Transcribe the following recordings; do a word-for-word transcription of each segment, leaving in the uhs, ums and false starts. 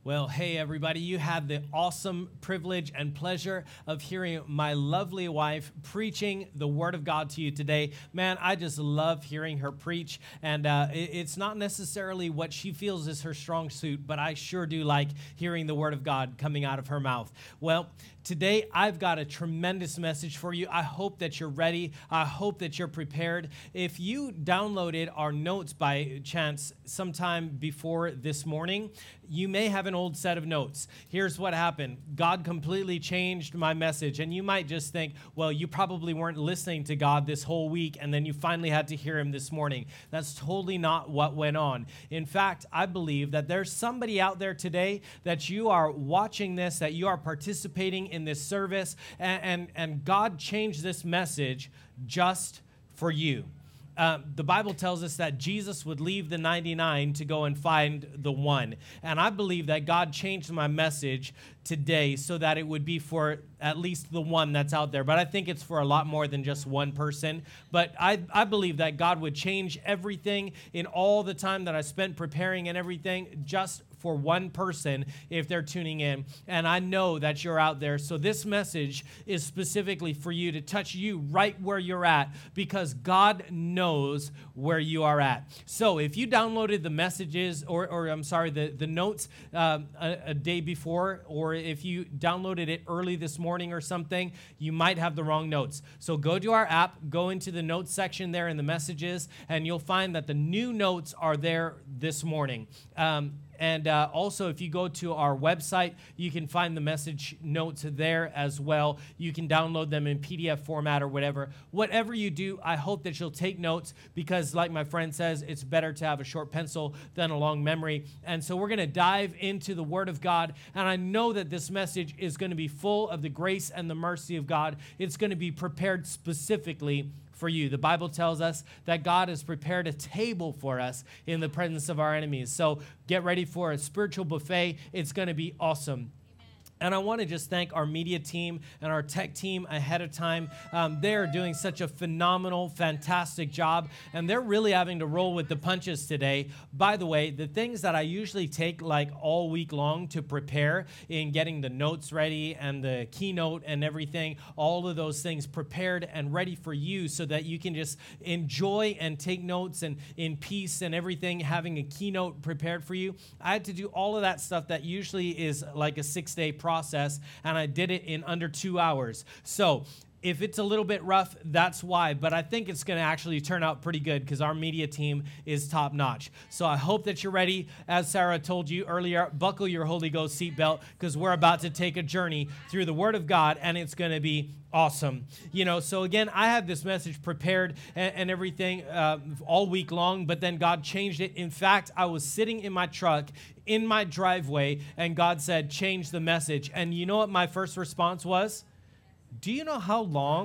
Well, hey, everybody, you had the awesome privilege and pleasure of hearing my lovely wife preaching the Word of God to you today. Man, I just love hearing her preach, and uh, it, it's not necessarily what she feels is her strong suit, but I sure do like hearing the Word of God coming out of her mouth. Well, today I've got a tremendous message for you. I hope that you're ready. I hope that you're prepared. If you downloaded our notes by chance sometime before this morning, you may have an old set of notes. Here's what happened. God completely changed my message. And you might just think, well, you probably weren't listening to God this whole week, and then you finally had to hear him this morning. That's totally not what went on. In fact, I believe that there's somebody out there today that you are watching this, that you are participating in this service, and, and, and God changed this message just for you. Uh, the Bible tells us that Jesus would leave the ninety-nine to go and find the one. And I believe that God changed my message today so that it would be for at least the one that's out there. But I think it's for a lot more than just one person. But I, I believe that God would change everything in all the time that I spent preparing and everything just for one person if they're tuning in. And I know that you're out there. So this message is specifically for you, to touch you right where you're at, because God knows where you are at. So if you downloaded the messages, or, or I'm sorry, the, the notes um, a, a day before, or if you downloaded it early this morning or something, you might have the wrong notes. So go to our app, go into the notes section there in the messages, and you'll find that the new notes are there this morning. Um, And uh, also, if you go to our website, you can find the message notes there as well. You can download them in P D F format or whatever. Whatever you do, I hope that you'll take notes, because like my friend says, it's better to have a short pencil than a long memory. And so we're going to dive into the Word of God. And I know that this message is going to be full of the grace and the mercy of God. It's going to be prepared specifically for you. The Bible tells us that God has prepared a table for us in the presence of our enemies. So get ready for a spiritual buffet. It's going to be awesome. And I want to just thank our media team and our tech team ahead of time. Um, they're doing such a phenomenal, fantastic job, and they're really having to roll with the punches today. By the way, the things that I usually take like all week long to prepare in getting the notes ready and the keynote and everything, all of those things prepared and ready for you so that you can just enjoy and take notes and in peace and everything, having a keynote prepared for you. I had to do all of that stuff that usually is like a six-day process. Process, and I did it in under two hours. So if it's a little bit rough, that's why. But I think it's going to actually turn out pretty good, because our media team is top notch. So I hope that you're ready. As Sarah told you earlier, buckle your Holy Ghost seatbelt, because we're about to take a journey through the Word of God, and it's going to be awesome. You know, so again, I had this message prepared and, and everything uh, all week long, but then God changed it. In fact, I was sitting in my truck in my driveway, and God said, change the message. And you know what my first response was? Do you know how long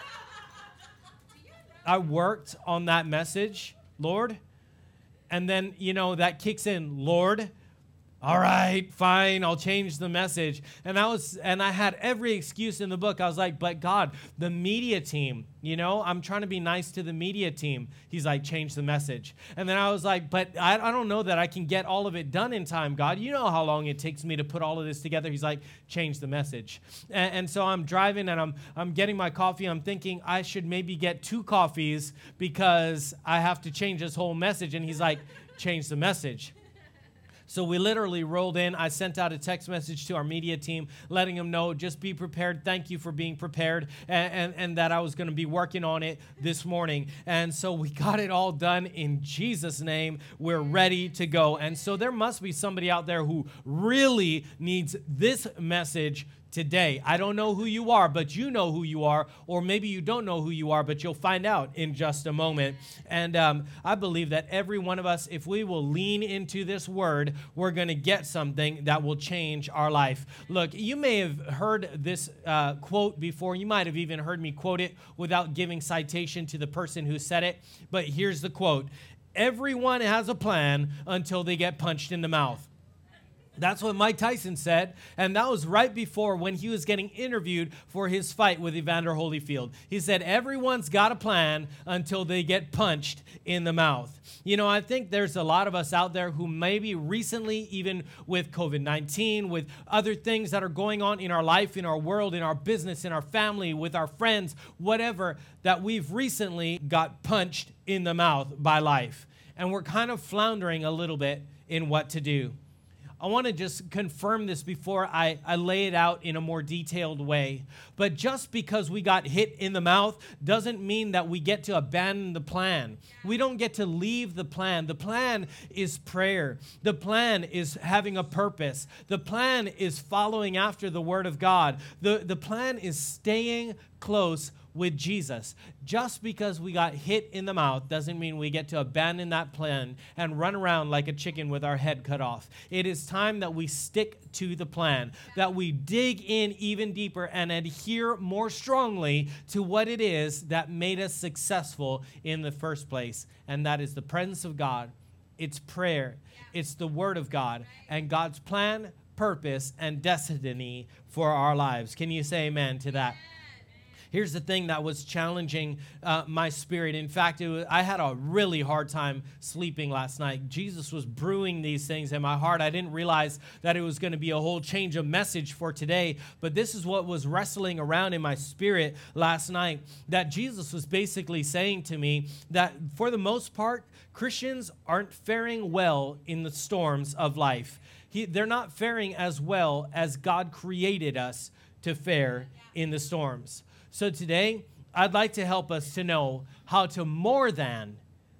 I worked on that message, Lord? And then, you know, that kicks in, Lord, all right, fine, I'll change the message. And I was, and I had every excuse in the book. I was like, but God, the media team, you know, I'm trying to be nice to the media team. He's like, change the message. And then I was like, but I, I don't know that I can get all of it done in time, God. You know how long it takes me to put all of this together. He's like, change the message. And, and so I'm driving and I'm I'm getting my coffee. I'm thinking I should maybe get two coffees because I have to change this whole message. And he's like, change the message. So we literally rolled in. I sent out a text message to our media team letting them know, just be prepared. Thank you for being prepared, and, and, and that I was going to be working on it this morning. And so we got it all done in Jesus' name. We're ready to go. And so there must be somebody out there who really needs this message today. I don't know who you are, but you know who you are, or maybe you don't know who you are, but you'll find out in just a moment. And um, I believe that every one of us, if we will lean into this word, we're going to get something that will change our life. Look, you may have heard this uh, quote before. You might have even heard me quote it without giving citation to the person who said it. But here's the quote. Everyone has a plan until they get punched in the mouth. That's what Mike Tyson said, and that was right before when he was getting interviewed for his fight with Evander Holyfield. He said, everyone's got a plan until they get punched in the mouth. You know, I think there's a lot of us out there who maybe recently, even with COVID nineteen, with other things that are going on in our life, in our world, in our business, in our family, with our friends, whatever, that we've recently got punched in the mouth by life. And we're kind of floundering a little bit in what to do. I want to just confirm this before I, I lay it out in a more detailed way. But just because we got hit in the mouth doesn't mean that we get to abandon the plan. We don't get to leave the plan. The plan is prayer. The plan is having a purpose. The plan is following after the Word of God. The, the plan is staying close with Jesus. Just because we got hit in the mouth doesn't mean we get to abandon that plan and run around like a chicken with our head cut off. It is time that we stick to the plan, that we dig in even deeper and adhere more strongly to what it is that made us successful in the first place, and that is the presence of God. It's prayer. It's the Word of God and God's plan, purpose, and destiny for our lives. Can you say amen to that? Here's the thing that was challenging uh, my spirit. In fact, it was, I had a really hard time sleeping last night. Jesus was brewing these things in my heart. I didn't realize that it was going to be a whole change of message for today, but this is what was wrestling around in my spirit last night, that Jesus was basically saying to me that for the most part, Christians aren't faring well in the storms of life. He, they're not faring as well as God created us to fare in the storms. So today, I'd like to help us to know how to more than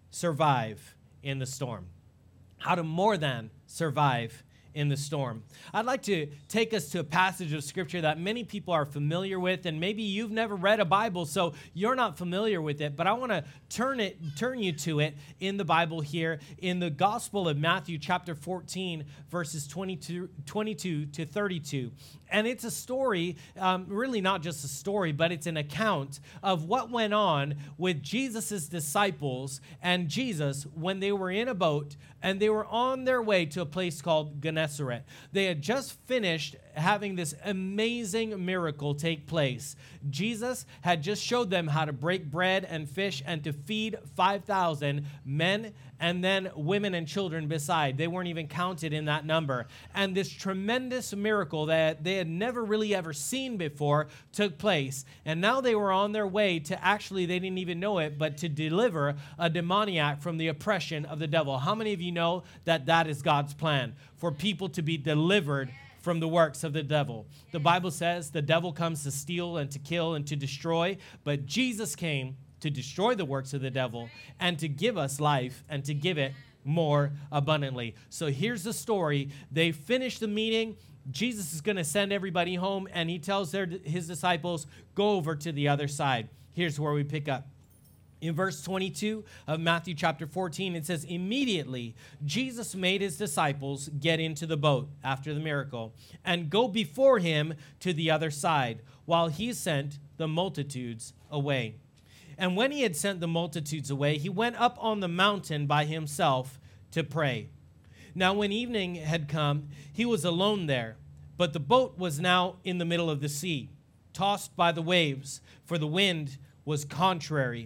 survive in the storm. How to more than survive in the storm. I'd like to take us to a passage of Scripture that many people are familiar with, and maybe you've never read a Bible, so you're not familiar with it, but I want to turn it, turn you to it in the Bible here, in the Gospel of Matthew, chapter fourteen, verses twenty-two, twenty-two to thirty-two. And it's a story, um, really not just a story, but it's an account of what went on with Jesus' disciples and Jesus when they were in a boat and they were on their way to a place called Gennesaret. They had just finished having this amazing miracle take place. Jesus had just showed them how to break bread and fish and to feed five thousand men and then women and children beside. They weren't even counted in that number. And this tremendous miracle that they had never really ever seen before took place. And now they were on their way to actually, they didn't even know it, but to deliver a demoniac from the oppression of the devil. How many of you know that that is God's plan? For people to be delivered from the works of the devil. The Bible says the devil comes to steal and to kill and to destroy, but Jesus came to destroy the works of the devil and to give us life and to give it more abundantly. So here's the story. They finish the meeting. Jesus is going to send everybody home, and he tells their, his disciples, go over to the other side. Here's where we pick up. In verse twenty-two of Matthew chapter fourteen, it says, immediately Jesus made his disciples get into the boat after the miracle and go before him to the other side while he sent the multitudes away. And when he had sent the multitudes away, he went up on the mountain by himself to pray. Now, when evening had come, he was alone there, but the boat was now in the middle of the sea, tossed by the waves, for the wind was contrary.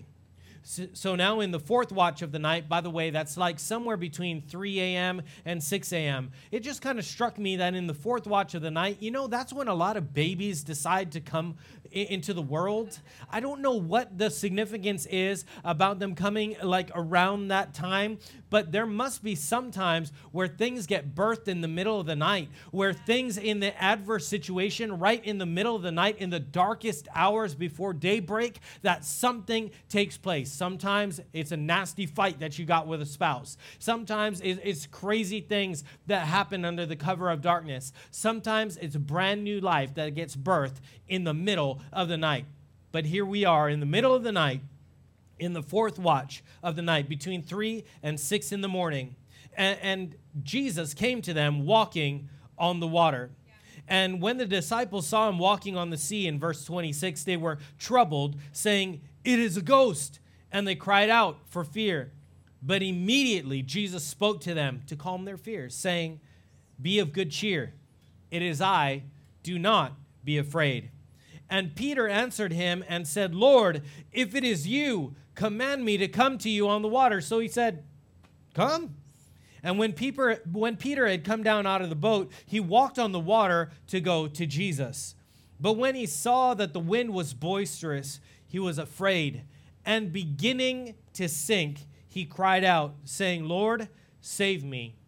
So now in the fourth watch of the night, by the way, that's like somewhere between three a.m. and six a.m., it just kind of struck me that in the fourth watch of the night, you know, that's when a lot of babies decide to come into the world. I don't know what the significance is about them coming like around that time, but there must be some times where things get birthed in the middle of the night, where things in the adverse situation right in the middle of the night, in the darkest hours before daybreak, that something takes place. Sometimes it's a nasty fight that you got with a spouse. Sometimes it's crazy things that happen under the cover of darkness. Sometimes it's a brand new life that gets birthed in the middle of the night. But here we are in the middle of the night, in the fourth watch of the night, between three and six in the morning. And, and Jesus came to them walking on the water. Yeah. And when the disciples saw him walking on the sea, in verse twenty-six, they were troubled, saying, "It is a ghost." And they cried out for fear. But immediately Jesus spoke to them to calm their fears, saying, be of good cheer. It is I. Do not be afraid." And Peter answered him and said, "Lord, if it is you, command me to come to you on the water." So he said, "Come." And when Peter, when Peter had come down out of the boat, he walked on the water to go to Jesus. But when he saw that the wind was boisterous, he was afraid. And beginning to sink, he cried out, saying, "Lord, save me."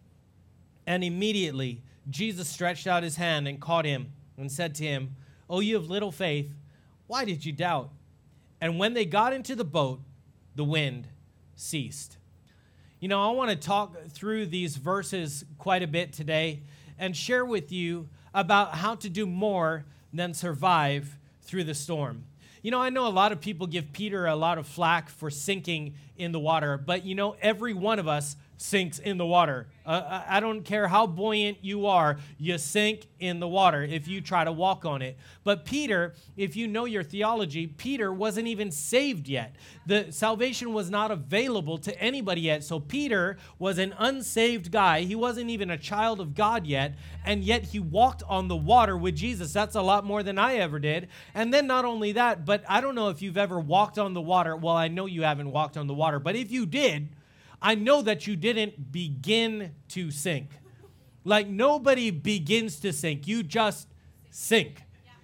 And immediately Jesus stretched out his hand and caught him and said to him, "O you of little faith, why did you doubt?" And when they got into the boat, the wind ceased. You know, I want to talk through these verses quite a bit today and share with you about how to do more than survive through the storm. You know, I know a lot of people give Peter a lot of flack for sinking in the water, but you know, every one of us sinks in the water. Uh, I don't care how buoyant you are, you sink in the water if you try to walk on it. But Peter, if you know your theology, Peter wasn't even saved yet. The salvation was not available to anybody yet. So Peter was an unsaved guy. He wasn't even a child of God yet, and yet he walked on the water with Jesus. That's a lot more than I ever did. And then not only that, but I don't know if you've ever walked on the water. Well, I know you haven't walked on the water, but if you did, I know that you didn't begin to sink. Like nobody begins to sink. You just sink.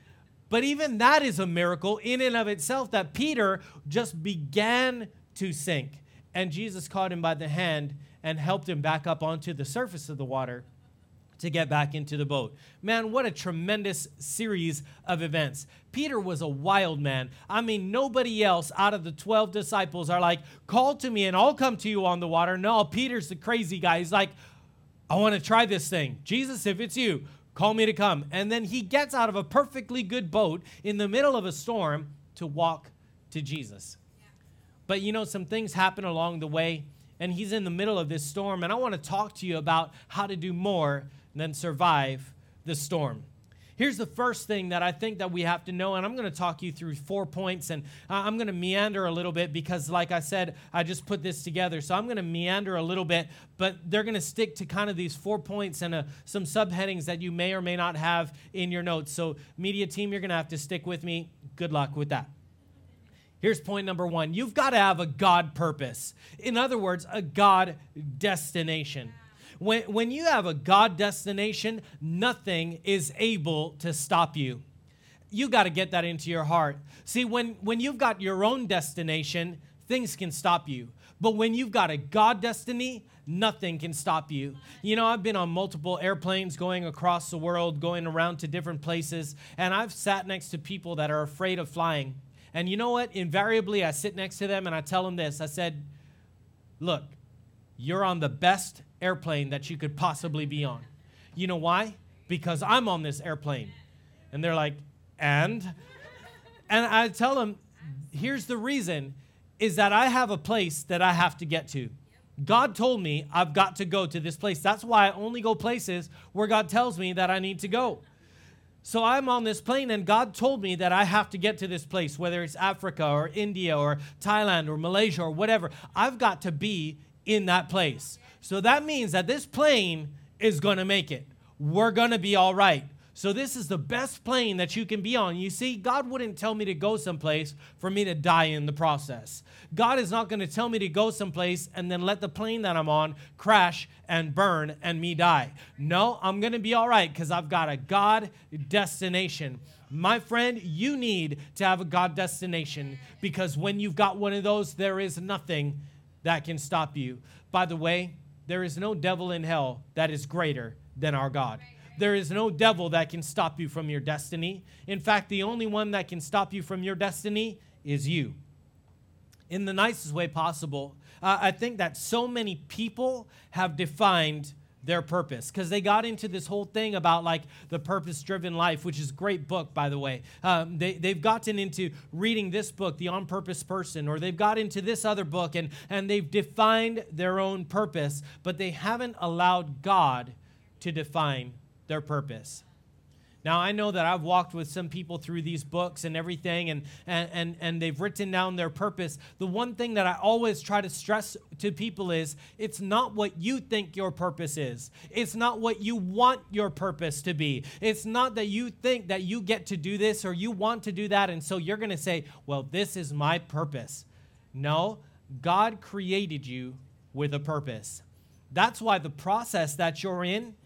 But even that is a miracle in and of itself, that Peter just began to sink. And Jesus caught him by the hand and helped him back up onto the surface of the water to get back into the boat. Man, what a tremendous series of events. Peter was a wild man. I mean, nobody else out of the twelve disciples are like, "Call to me and I'll come to you on the water." No, Peter's the crazy guy. He's like, "I want to try this thing. Jesus, if it's you, call me to come." And then he gets out of a perfectly good boat in the middle of a storm to walk to Jesus. Yeah. But you know, some things happen along the way, and he's in the middle of this storm, and I want to talk to you about how to do more than survive the storm. Here's the first thing that I think that we have to know, and I'm going to talk you through four points, and I'm going to meander a little bit because, like I said, I just put this together, so I'm going to meander a little bit, but they're going to stick to kind of these four points and uh, some subheadings that you may or may not have in your notes. So, media team, you're going to have to stick with me. Good luck with that. Here's point number one. You've got to have a God purpose. In other words, a God destination. When, when you have a God destination, nothing is able to stop you. You got to get that into your heart. See, when, when you've got your own destination, things can stop you. But when you've got a God destiny, nothing can stop you. You know, I've been on multiple airplanes going across the world, going around to different places, and I've sat next to people that are afraid of flying. And you know what? Invariably, I sit next to them and I tell them this. I said, "Look, you're on the best airplane that you could possibly be on. You know why? Because I'm on this airplane." And they're like, "And?" And I tell them, here's the reason, is that I have a place that I have to get to. God told me I've got to go to this place. That's why I only go places where God tells me that I need to go. So I'm on this plane, and God told me that I have to get to this place, whether it's Africa or India or Thailand or Malaysia or whatever. I've got to be in that place. So that means that this plane is going to make it. We're going to be all right. So this is the best plane that you can be on. You see, God wouldn't tell me to go someplace for me to die in the process. God is not going to tell me to go someplace and then let the plane that I'm on crash and burn and me die. No, I'm going to be all right because I've got a God destination. My friend, you need to have a God destination, because when you've got one of those, there is nothing that can stop you. By the way, there is no devil in hell that is greater than our God. There is no devil that can stop you from your destiny. In fact, the only one that can stop you from your destiny is you. In the nicest way possible, uh, I think that so many people have defined their purpose, because they got into this whole thing about like the purpose-driven life, which is a great book, by the way. Um, they, they've gotten into reading this book, The On Purpose Person, or they've got into this other book, and, and they've defined their own purpose, but they haven't allowed God to define their purpose. Now, I know that I've walked with some people through these books and everything, and, and, and, and they've written down their purpose. The one thing that I always try to stress to people is it's not what you think your purpose is. It's not what you want your purpose to be. It's not that you think that you get to do this or you want to do that, and so you're going to say, well, this is my purpose. No, God created you with a purpose. That's why the process that you're in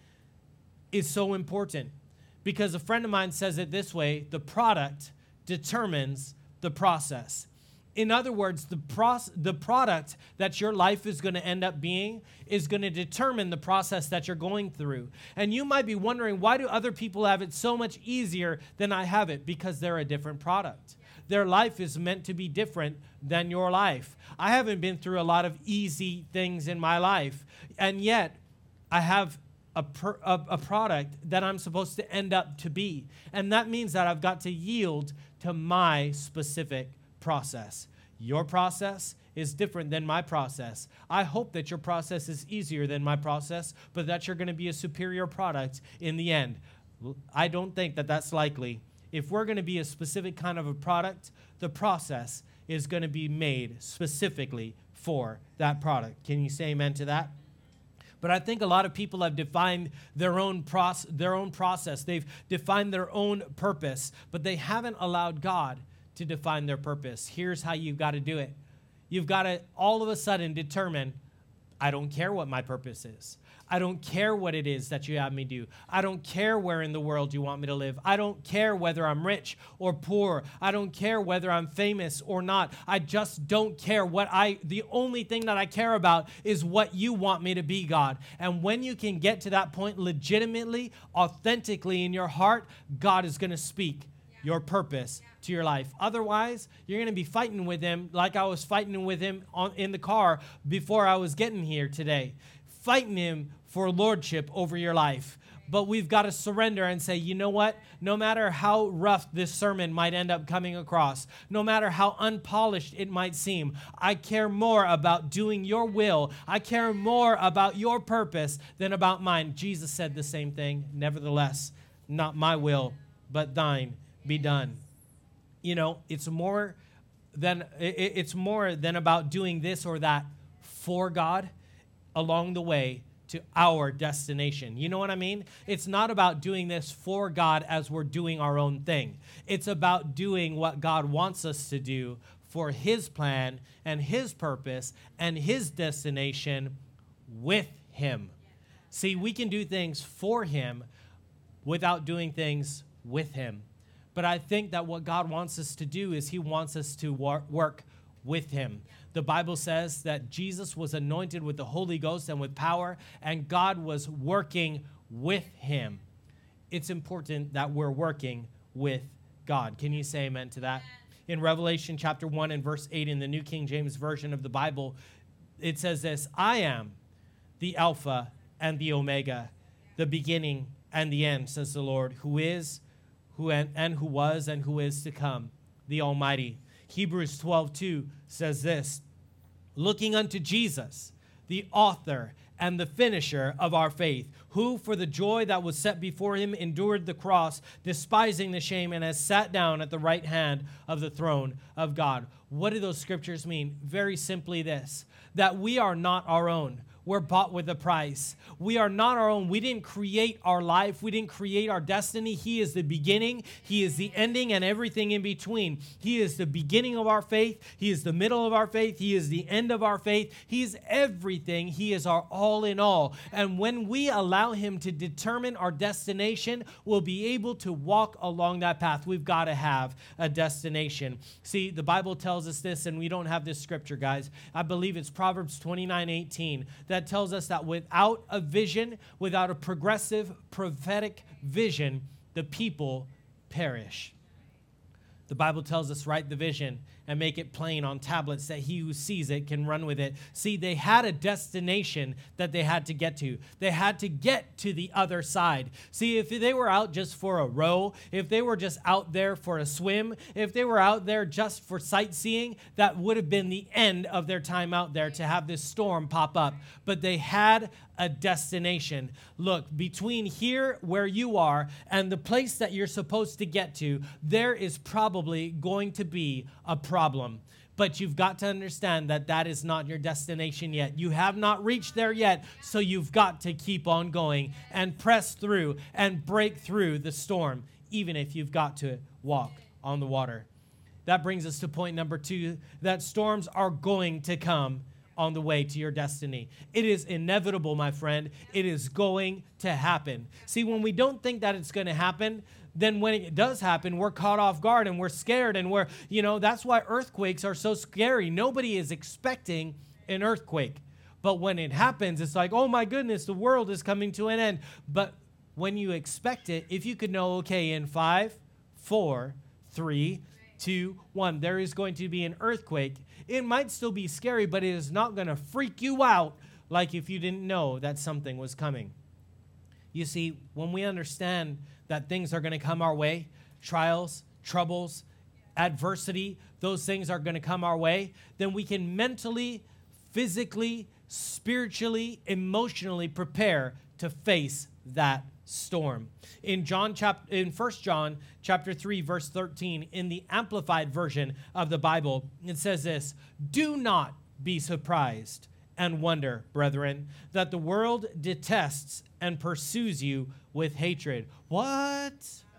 is so important. Because a friend of mine says it this way, the product determines the process. In other words, the proce- the product that your life is going to end up being is going to determine the process that you're going through. And you might be wondering, why do other people have it so much easier than I have it? Because they're a different product. Their life is meant to be different than your life. I haven't been through a lot of easy things in my life, and yet I have A, per, a, a product that I'm supposed to end up to be. And that means that I've got to yield to my specific process. Your process is different than my process. I hope that your process is easier than my process, but that you're going to be a superior product in the end. I don't think that that's likely. If we're going to be a specific kind of a product, the process is going to be made specifically for that product. Can you say amen to that? But I think a lot of people have defined their own proce- their own process. They've defined their own purpose, but they haven't allowed God to define their purpose. Here's how you've got to do it. You've got to all of a sudden determine, I don't care what my purpose is. I don't care what it is that you have me do. I don't care where in the world you want me to live. I don't care whether I'm rich or poor. I don't care whether I'm famous or not. I just don't care what I, the only thing that I care about is what you want me to be, God. And when you can get to that point legitimately, authentically in your heart, God is going to speak your purpose to your life. Otherwise, you're going to be fighting with him like I was fighting with him on, in the car before I was getting here today. Fighting him for lordship over your life. But we've got to surrender and say, you know what? No matter how rough this sermon might end up coming across, no matter how unpolished it might seem, I care more about doing your will. I care more about your purpose than about mine. Jesus said the same thing. Nevertheless, not my will, but thine be done. You know, it's more than it's more than about doing this or that for God along the way to our destination. You know what I mean? It's not about doing this for God as we're doing our own thing. It's about doing what God wants us to do for his plan and his purpose and his destination with him. See, we can do things for him without doing things with him. But I think that what God wants us to do is he wants us to work with him. The Bible says that Jesus was anointed with the Holy Ghost and with power, and God was working with him. It's important that we're working with God. Can you say amen to that? In Revelation chapter one and verse eight in the New King James Version of the Bible, it says this, I am the Alpha and the Omega, the beginning and the end, says the Lord, who is, who and, and who was, and who is to come, the Almighty. Hebrews twelve two says this, looking unto Jesus, the author and the finisher of our faith, who for the joy that was set before him endured the cross, despising the shame, and has sat down at the right hand of the throne of God. What do those scriptures mean? Very simply this, that we are not our own. We're bought with a price. We are not our own. We didn't create our life. We didn't create our destiny. He is the beginning. He is the ending and everything in between. He is the beginning of our faith. He is the middle of our faith. He is the end of our faith. He is everything. He is our all in all. And when we allow him to determine our destination, we'll be able to walk along that path. We've got to have a destination. See, the Bible tells us this, and we don't have this scripture, guys. I believe it's Proverbs twenty-nine eighteen. That tells us that without a vision, without a progressive prophetic vision, the people perish. The Bible tells us, write the vision and make it plain on tablets that he who sees it can run with it. See, they had a destination that they had to get to. They had to get to the other side. See, if they were out just for a row, if they were just out there for a swim, if they were out there just for sightseeing, that would have been the end of their time out there to have this storm pop up. But they had a destination. Look, between here where you are and the place that you're supposed to get to, there is probably going to be a problem. But you've got to understand that that is not your destination yet. You have not reached there yet, so you've got to keep on going and press through and break through the storm, even if you've got to walk on the water. That brings us to point number two, that storms are going to come on the way to your destiny. It is inevitable, my friend. It is going to happen. See, when we don't think that it's going to happen, then when it does happen, we're caught off guard and we're scared and we're, you know, that's why earthquakes are so scary. Nobody is expecting an earthquake. But when it happens, it's like, oh my goodness, the world is coming to an end. But when you expect it, if you could know, okay, in five, four, three, two, one, there is going to be an earthquake. It might still be scary, but it is not going to freak you out like if you didn't know that something was coming. You see, when we understand that things are going to come our way, trials, troubles, adversity, those things are going to come our way, then we can mentally, physically, spiritually, emotionally prepare to face that storm. In John chapter in First John chapter three verse thirteen, in the amplified version of the Bible, it says this: "Do not be surprised and wonder, brethren, that the world detests and pursues you with hatred." What?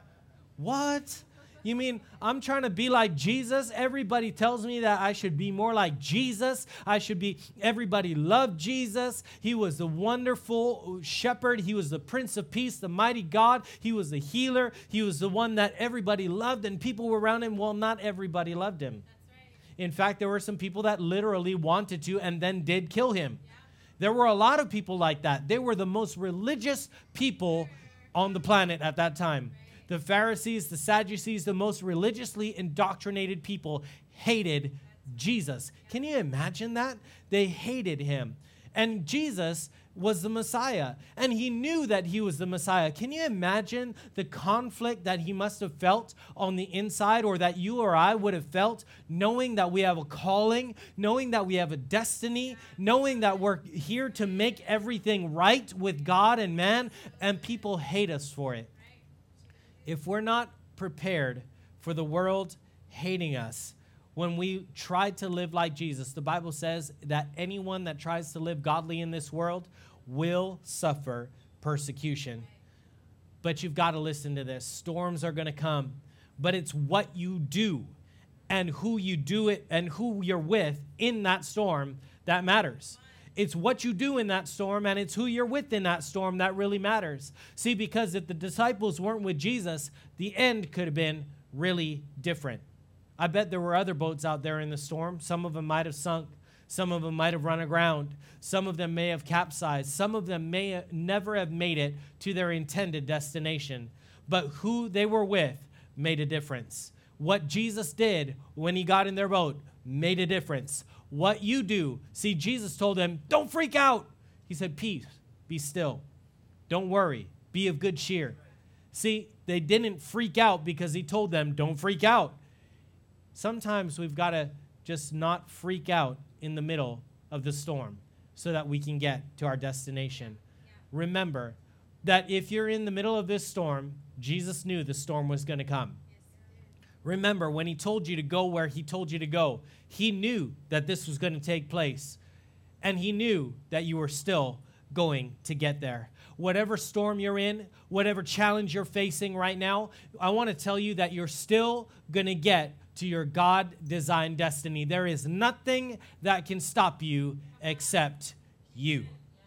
What? You mean I'm trying to be like Jesus? Everybody tells me that I should be more like Jesus. I should be, everybody loved Jesus. He was the wonderful shepherd. He was the Prince of Peace, the mighty God. He was the healer. He was the one that everybody loved, and people were around him. Well, not everybody loved him. That's right. In fact, there were some people that literally wanted to and then did kill him. Yeah. There were a lot of people like that. They were the most religious people on the planet at that time. The Pharisees, the Sadducees, the most religiously indoctrinated people hated Jesus. Can you imagine that? They hated him. And Jesus was the Messiah, and he knew that he was the Messiah. Can you imagine the conflict that he must have felt on the inside, or that you or I would have felt, knowing that we have a calling, knowing that we have a destiny, knowing that we're here to make everything right with God and man, and people hate us for it? If we're not prepared for the world hating us, when we try to live like Jesus, the Bible says that anyone that tries to live godly in this world will suffer persecution. But you've got to listen to this. Storms are going to come, but it's what you do and who you do it and who you're with in that storm that matters. It's what you do in that storm, and it's who you're with in that storm that really matters. See, because if the disciples weren't with Jesus, the end could have been really different. I bet there were other boats out there in the storm. Some of them might have sunk. Some of them might have run aground. Some of them may have capsized. Some of them may never have made it to their intended destination. But who they were with made a difference. What Jesus did when he got in their boat made a difference. What you do. See, Jesus told them, don't freak out. He said, peace, be still. Don't worry, be of good cheer. See, they didn't freak out because he told them, don't freak out. Sometimes we've got to just not freak out in the middle of the storm so that we can get to our destination. Yeah. Remember that if you're in the middle of this storm, Jesus knew the storm was going to come. Remember, when he told you to go where he told you to go, he knew that this was going to take place. And he knew that you were still going to get there. Whatever storm you're in, whatever challenge you're facing right now, I want to tell you that you're still going to get to your God-designed destiny. There is nothing that can stop you except you.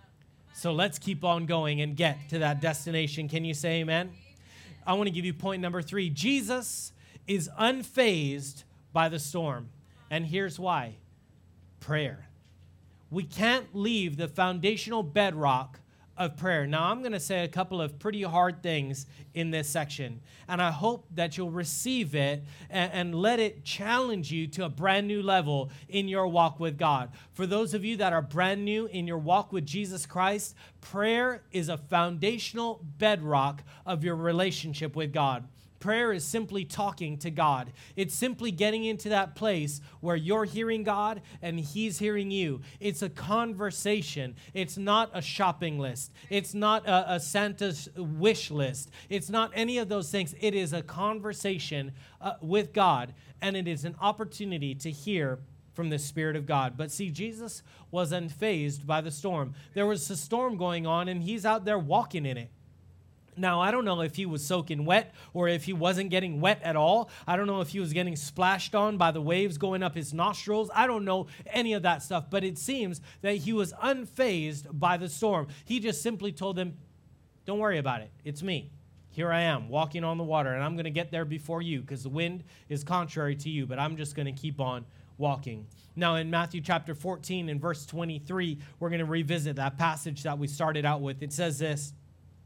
So let's keep on going and get to that destination. Can you say amen? I want to give you point number three. Jesus is unfazed by the storm. And here's why. Prayer. We can't leave the foundational bedrock of prayer. Now, I'm going to say a couple of pretty hard things in this section, and I hope that you'll receive it and, and let it challenge you to a brand new level in your walk with God. For those of you that are brand new in your walk with Jesus Christ, prayer is a foundational bedrock of your relationship with God. Prayer is simply talking to God. It's simply getting into that place where you're hearing God and He's hearing you. It's a conversation. It's not a shopping list. It's not a, a Santa's wish list. It's not any of those things. It is a conversation uh, with God, and it is an opportunity to hear from the Spirit of God. But see, Jesus was unfazed by the storm. There was a storm going on, and He's out there walking in it. Now, I don't know if he was soaking wet or if he wasn't getting wet at all. I don't know if he was getting splashed on by the waves going up his nostrils. I don't know any of that stuff, but it seems that he was unfazed by the storm. He just simply told them, don't worry about it. It's me. Here I am walking on the water, and I'm going to get there before you because the wind is contrary to you, but I'm just going to keep on walking. Now, in Matthew chapter fourteen and verse twenty-three, we're going to revisit that passage that we started out with. It says this,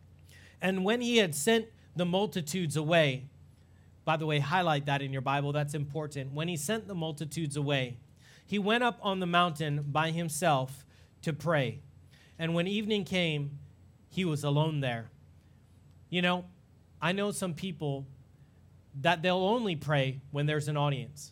and when he had sent the multitudes away, by the way, highlight that in your Bible, that's important. When he sent the multitudes away, he went up on the mountain by himself to pray. And when evening came, he was alone there. You know, I know some people that they'll only pray when there's an audience.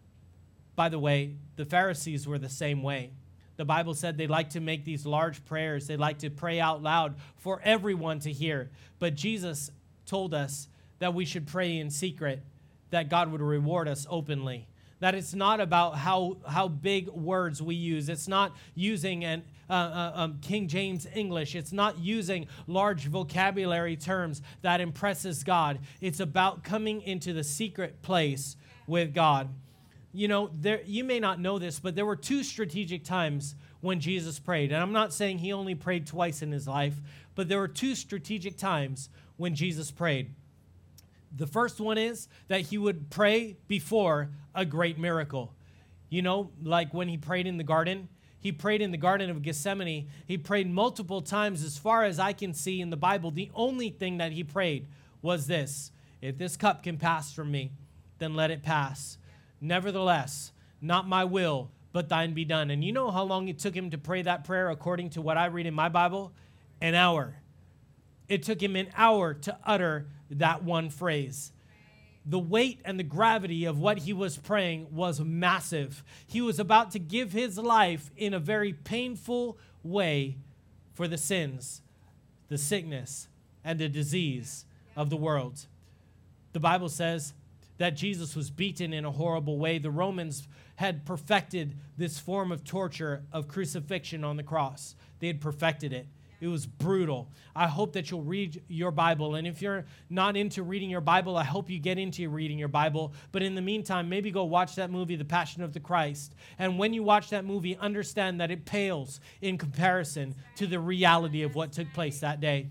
By the way, the Pharisees were the same way. The Bible said they like to make these large prayers. They like to pray out loud for everyone to hear. But Jesus told us that we should pray in secret, that God would reward us openly. That it's not about how, how big words we use. It's not using an, uh, uh, um, King James English. It's not using large vocabulary terms that impresses God. It's about coming into the secret place with God. You know, there, you may not know this, but there were two strategic times when Jesus prayed. And I'm not saying he only prayed twice in his life, but there were two strategic times when Jesus prayed. The first one is that he would pray before a great miracle. You know, like when he prayed in the garden. He prayed in the Garden of Gethsemane. He prayed multiple times. As far as I can see in the Bible, the only thing that he prayed was this: if this cup can pass from me, then let it pass. Nevertheless, not my will, but thine be done. And you know how long it took him to pray that prayer according to what I read in my Bible? An hour. It took him an hour to utter that one phrase. The weight and the gravity of what he was praying was massive. He was about to give his life in a very painful way for the sins, the sickness, and the disease of the world. The Bible says that Jesus was beaten in a horrible way. The Romans had perfected this form of torture of crucifixion on the cross. They had perfected it. It was brutal. I hope that you'll read your Bible. And if you're not into reading your Bible, I hope you get into reading your Bible. But in the meantime, maybe go watch that movie, The Passion of the Christ. And when you watch that movie, understand that it pales in comparison to the reality of what took place that day.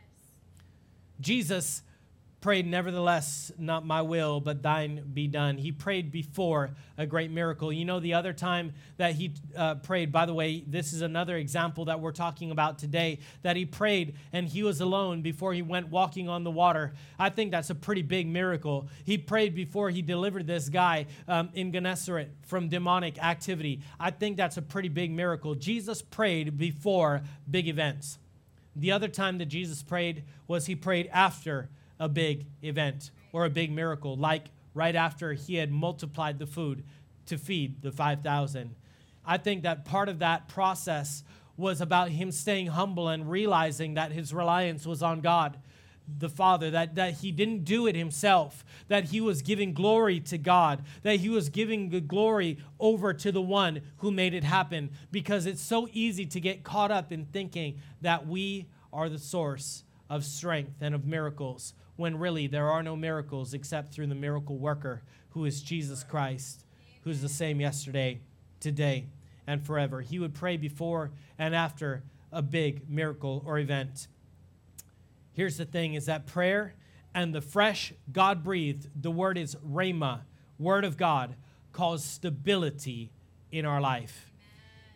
Jesus prayed, nevertheless, not my will, but thine be done. He prayed before a great miracle. You know, the other time that he uh, prayed, by the way, this is another example that we're talking about today, that he prayed and he was alone before he went walking on the water. I think that's a pretty big miracle. He prayed before he delivered this guy um, in Gennesaret from demonic activity. I think that's a pretty big miracle. Jesus prayed before big events. The other time that Jesus prayed was he prayed after a big event or a big miracle, like right after he had multiplied the food to feed the five thousand. I think that part of that process was about him staying humble and realizing that his reliance was on God, the Father, that, that he didn't do it himself, that he was giving glory to God, that he was giving the glory over to the one who made it happen, because it's so easy to get caught up in thinking that we are the source of strength and of miracles, when really there are no miracles except through the miracle worker, who is Jesus Christ, who's the same yesterday, today, and forever. He would pray before and after a big miracle or event. Here's the thing, is that prayer and the fresh God-breathed, the word is rhema, word of God, cause stability in our life.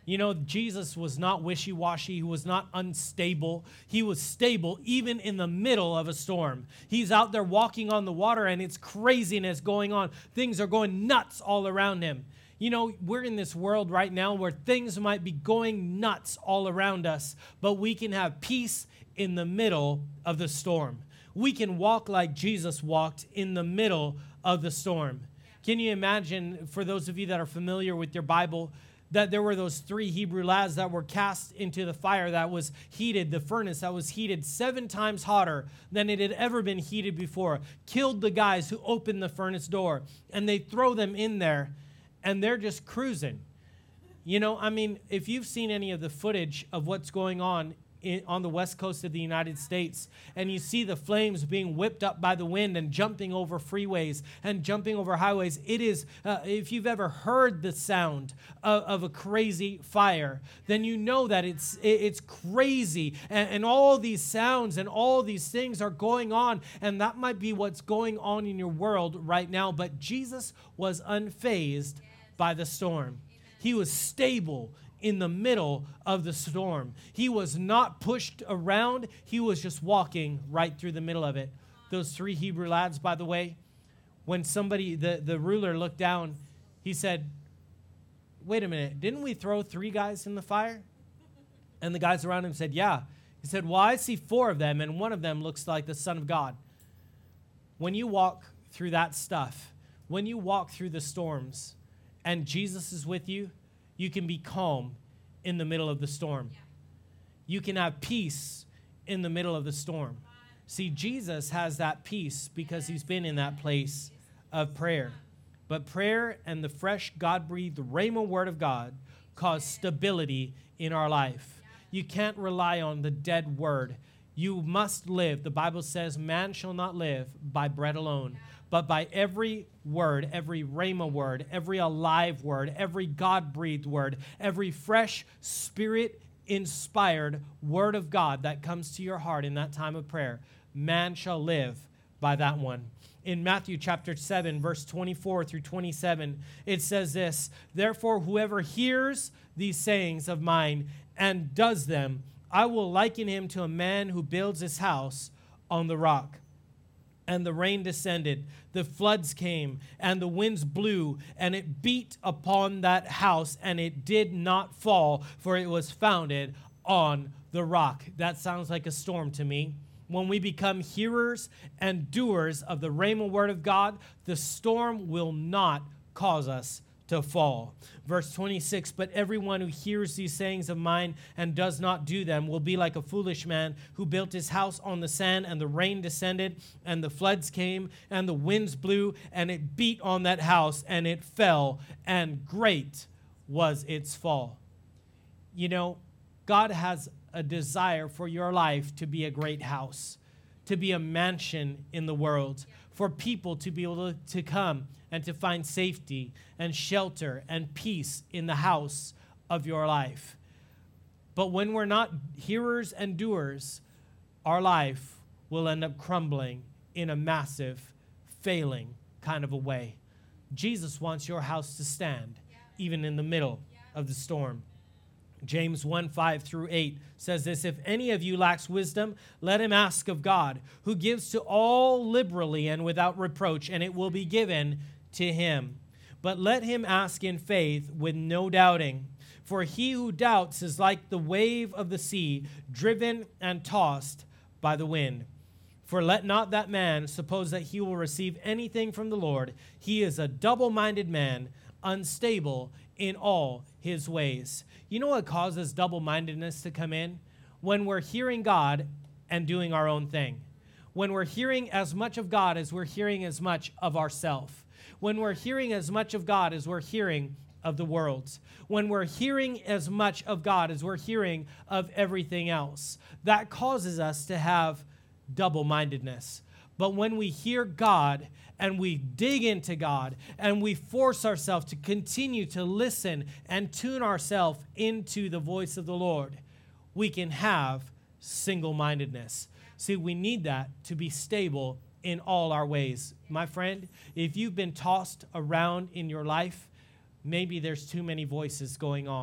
You know, Jesus was not wishy-washy. He was not unstable. He was stable even in the middle of a storm. He's out there walking on the water, and it's craziness going on. Things are going nuts all around him. You know, we're in this world right now where things might be going nuts all around us, but we can have peace in the middle of the storm. We can walk like Jesus walked in the middle of the storm. Can you imagine, for those of you that are familiar with your Bible, that there were those three Hebrew lads that were cast into the fire that was heated, the furnace that was heated seven times hotter than it had ever been heated before, killed the guys who opened the furnace door, and they throw them in there, and they're just cruising. You know, I mean, if you've seen any of the footage of what's going on In, on the west coast of the United States, and you see the flames being whipped up by the wind and jumping over freeways and jumping over highways, it is, uh, if you've ever heard the sound of, of a crazy fire, then you know that it's it, it's crazy, and, and all these sounds and all these things are going on, and that might be what's going on in your world right now, but Jesus was unfazed by the storm. He was stable in the middle of the storm. He was not pushed around. He was just walking right through the middle of it. Those three Hebrew lads, by the way, when somebody, the, the ruler looked down, he said, wait a minute, didn't we throw three guys in the fire? And the guys around him said, yeah. He said, well, I see four of them, and one of them looks like the Son of God. When you walk through that stuff, when you walk through the storms, and Jesus is with you, you can be calm in the middle of the storm. Yeah. You can have peace in the middle of the storm. See, Jesus has that peace because he's been in that place of prayer. But prayer and the fresh God-breathed Rhema word of God cause stability in our life. You can't rely on the dead word. You must live. The Bible says, man shall not live by bread alone, but by every word, every Rhema word, every alive word, every God-breathed word, every fresh, Spirit-inspired word of God that comes to your heart in that time of prayer, man shall live by that one. In Matthew chapter seven, verse twenty-four through twenty-seven, it says this, therefore, whoever hears these sayings of mine and does them, I will liken him to a man who builds his house on the rock. And the rain descended, the floods came, and the winds blew, and it beat upon that house, and it did not fall, for it was founded on the rock. That sounds like a storm to me. When we become hearers and doers of the Rhema word of God, the storm will not cause us to fall. Verse twenty-six, but everyone who hears these sayings of mine and does not do them will be like a foolish man who built his house on the sand, and the rain descended, and the floods came, and the winds blew, and it beat on that house, and it fell, and great was its fall. You know, God has a desire for your life to be a great house, to be a mansion in the world, for people to be able to, to come and to find safety and shelter and peace in the house of your life. But when we're not hearers and doers, our life will end up crumbling in a massive, failing kind of a way. Jesus wants your house to stand, even in the middle of the storm. James one, five through eight says this, if any of you lacks wisdom, let him ask of God, who gives to all liberally and without reproach, and it will be given to him. But let him ask in faith with no doubting. For he who doubts is like the wave of the sea, driven and tossed by the wind. For let not that man suppose that he will receive anything from the Lord. He is a double-minded man, unstable in all his ways. You know what causes double-mindedness to come in? When we're hearing God and doing our own thing. When we're hearing as much of God as we're hearing as much of ourselves. When we're hearing as much of God as we're hearing of the world. When we're hearing as much of God as we're hearing of everything else. That causes us to have double-mindedness. But when we hear God and we dig into God and we force ourselves to continue to listen and tune ourselves into the voice of the Lord, we can have single-mindedness. See, we need that to be stable in all our ways. My friend, if you've been tossed around in your life, maybe there's too many voices going on.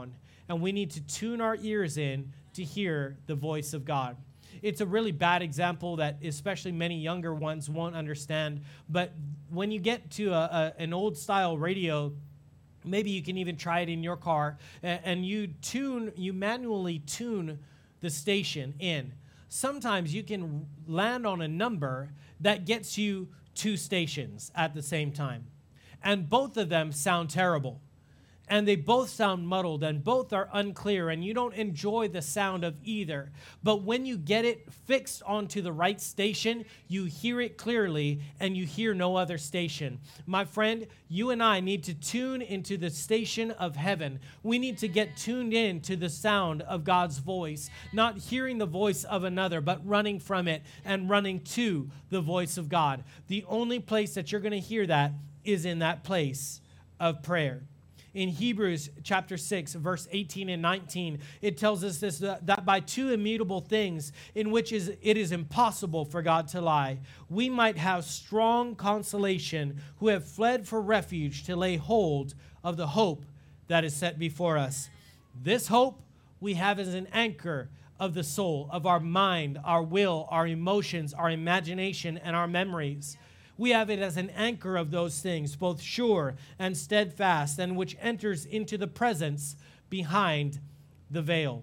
and we need to tune our ears in to hear the voice of God. It's a really bad example that especially many younger ones won't understand, but when you get to a, a, an old style radio, maybe you can even try it in your car, and, and you tune, you manually tune the station in. Sometimes you can land on a number that gets you two stations at the same time, and both of them sound terrible. And they both sound muddled, and both are unclear, and you don't enjoy the sound of either. But when you get it fixed onto the right station, you hear it clearly, and you hear no other station. My friend, you and I need to tune into the station of heaven. We need to get tuned in to the sound of God's voice, not hearing the voice of another, but running from it and running to the voice of God. The only place that you're going to hear that is in that place of prayer. In Hebrews chapter six, verse eighteen and nineteen, it tells us this, that by two immutable things in which is, it is impossible for God to lie, we might have strong consolation who have fled for refuge to lay hold of the hope that is set before us. This hope we have as an anchor of the soul, of our mind, our will, our emotions, our imagination, and our memories. We have it as an anchor of those things, both sure and steadfast, and which enters into the presence behind the veil.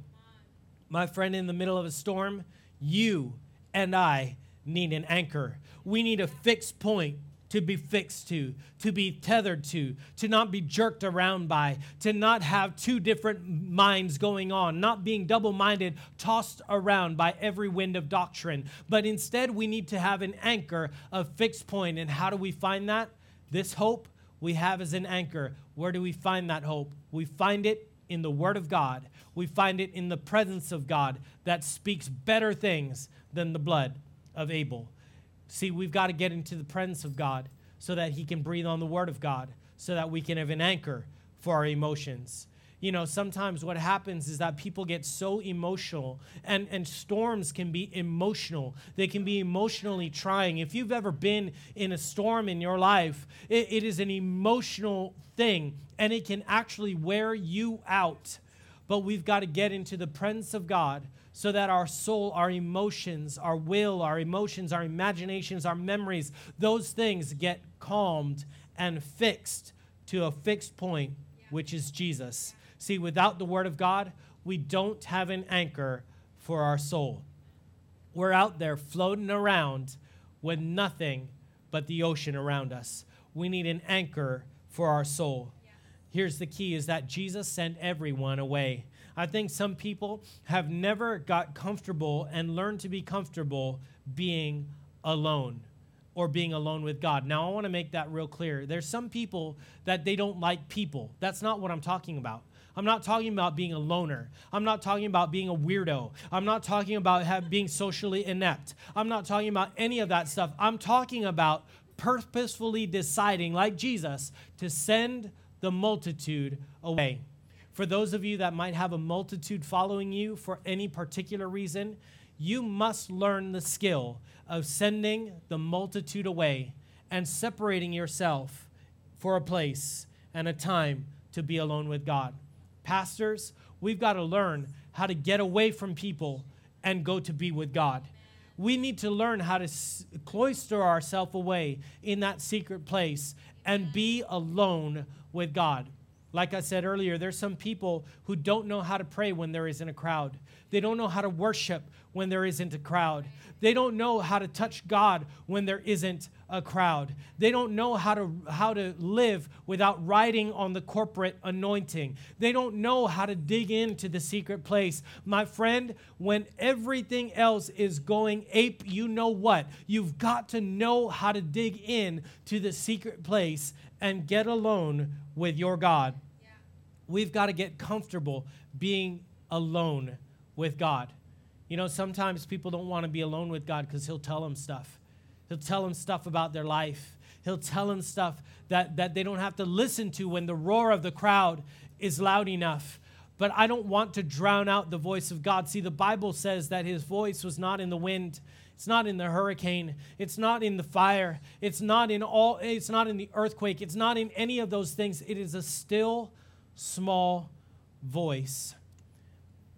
My friend, in the middle of a storm, you and I need an anchor. We need a fixed point to be fixed to, to be tethered to, to not be jerked around by, to not have two different minds going on, not being double-minded, tossed around by every wind of doctrine. But instead, we need to have an anchor, a fixed point. And how do we find that? This hope we have as an anchor. Where do we find that hope? We find it in the Word of God. We find it in the presence of God that speaks better things than the blood of Abel. See, we've got to get into the presence of God so that he can breathe on the Word of God, so that we can have an anchor for our emotions. You know, sometimes what happens is that people get so emotional, and, and storms can be emotional. They can be emotionally trying. If you've ever been in a storm in your life, it, it is an emotional thing, and it can actually wear you out. But we've got to get into the presence of God so that our soul, our emotions, our will, our emotions, our imaginations, our memories, those things get calmed and fixed to a fixed point, which is Jesus. See, without the Word of God, we don't have an anchor for our soul. We're out there floating around with nothing but the ocean around us. We need an anchor for our soul. Here's the key, is that Jesus sent everyone away. I think some people have never got comfortable and learned to be comfortable being alone or being alone with God. Now, I want to make that real clear. There's some people that they don't like people. That's not what I'm talking about. I'm not talking about being a loner. I'm not talking about being a weirdo. I'm not talking about have, being socially inept. I'm not talking about any of that stuff. I'm talking about purposefully deciding, like Jesus, to send the multitude away. For those of you that might have a multitude following you for any particular reason, you must learn the skill of sending the multitude away and separating yourself for a place and a time to be alone with God. Pastors, we've got to learn how to get away from people and go to be with God. We need to learn how to cloister ourselves away in that secret place and be alone with God. Like I said earlier, there's some people who don't know how to pray when there isn't a crowd. They don't know how to worship when there isn't a crowd. They don't know how to touch God when there isn't a crowd. They don't know how to how to live without riding on the corporate anointing. They don't know how to dig into the secret place. My friend, when everything else is going ape, you know what? You've got to know how to dig in to the secret place and get alone with your God. Yeah. We've got to get comfortable being alone with God. You know, sometimes people don't want to be alone with God because he'll tell them stuff. He'll tell them stuff about their life. He'll tell them stuff that, that they don't have to listen to when the roar of the crowd is loud enough. But I don't want to drown out the voice of God. See, the Bible says that his voice was not in the wind. It's not in the hurricane. It's not in the fire. It's not in all, it's not in the earthquake. It's not in any of those things. It is a still, small voice.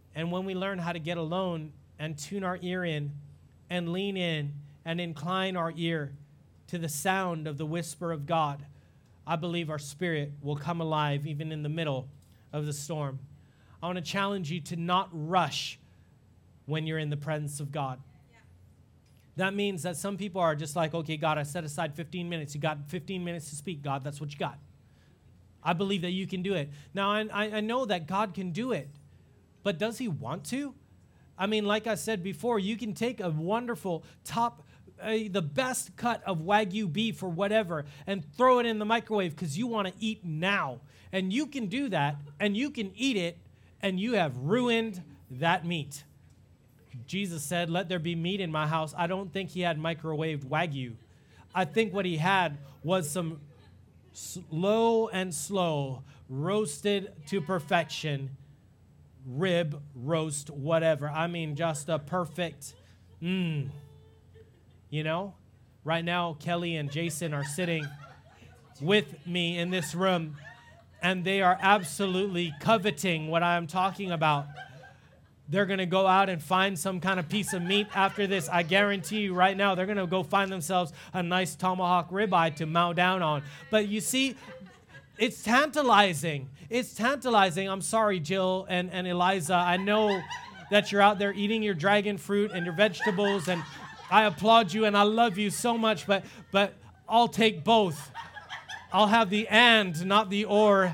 And when we learn how to get alone and tune our ear in and lean in and incline our ear to the sound of the whisper of God, I believe our spirit will come alive even in the middle of the storm. I want to challenge you to not rush when you're in the presence of God. Yeah. That means that some people are just like, okay, God, I set aside fifteen minutes. You got fifteen minutes to speak, God. That's what you got. I believe that you can do it. Now, I, I know that God can do it, but does he want to? I mean, like I said before, you can take a wonderful top, uh, the best cut of Wagyu beef or whatever and throw it in the microwave because you want to eat now. And you can do that, and you can eat it, and you have ruined that meat. Jesus said, let there be meat in my house. I don't think he had microwaved Wagyu. I think what he had was some slow and slow, roasted to perfection, rib, roast, whatever. I mean, just a perfect, mmm. You know, right now, Kelly and Jason are sitting with me in this room, and they are absolutely coveting what I'm talking about. They're going to go out and find some kind of piece of meat after this. I guarantee you right now, they're going to go find themselves a nice tomahawk ribeye to mow down on. But you see, it's tantalizing. It's tantalizing. I'm sorry, Jill and, and Eliza. I know that you're out there eating your dragon fruit and your vegetables, and I applaud you and I love you so much, but but I'll take both. I'll have the and, not the or.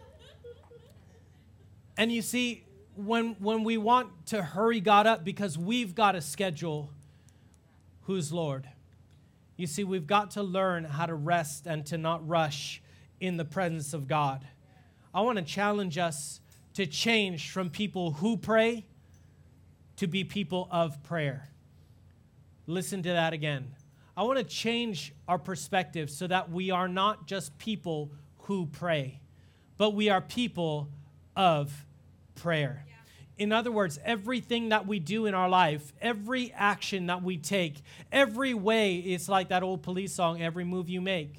And you see, when when we want to hurry God up because we've got a schedule, who's Lord? You see, we've got to learn how to rest and to not rush in the presence of God. I want to challenge us to change from people who pray to be people of prayer. Listen to that again. I want to change our perspective so that we are not just people who pray, but we are people of prayer. Yeah. In other words, everything that we do in our life, every action that we take, every way, it's like that old Police song, every move you make.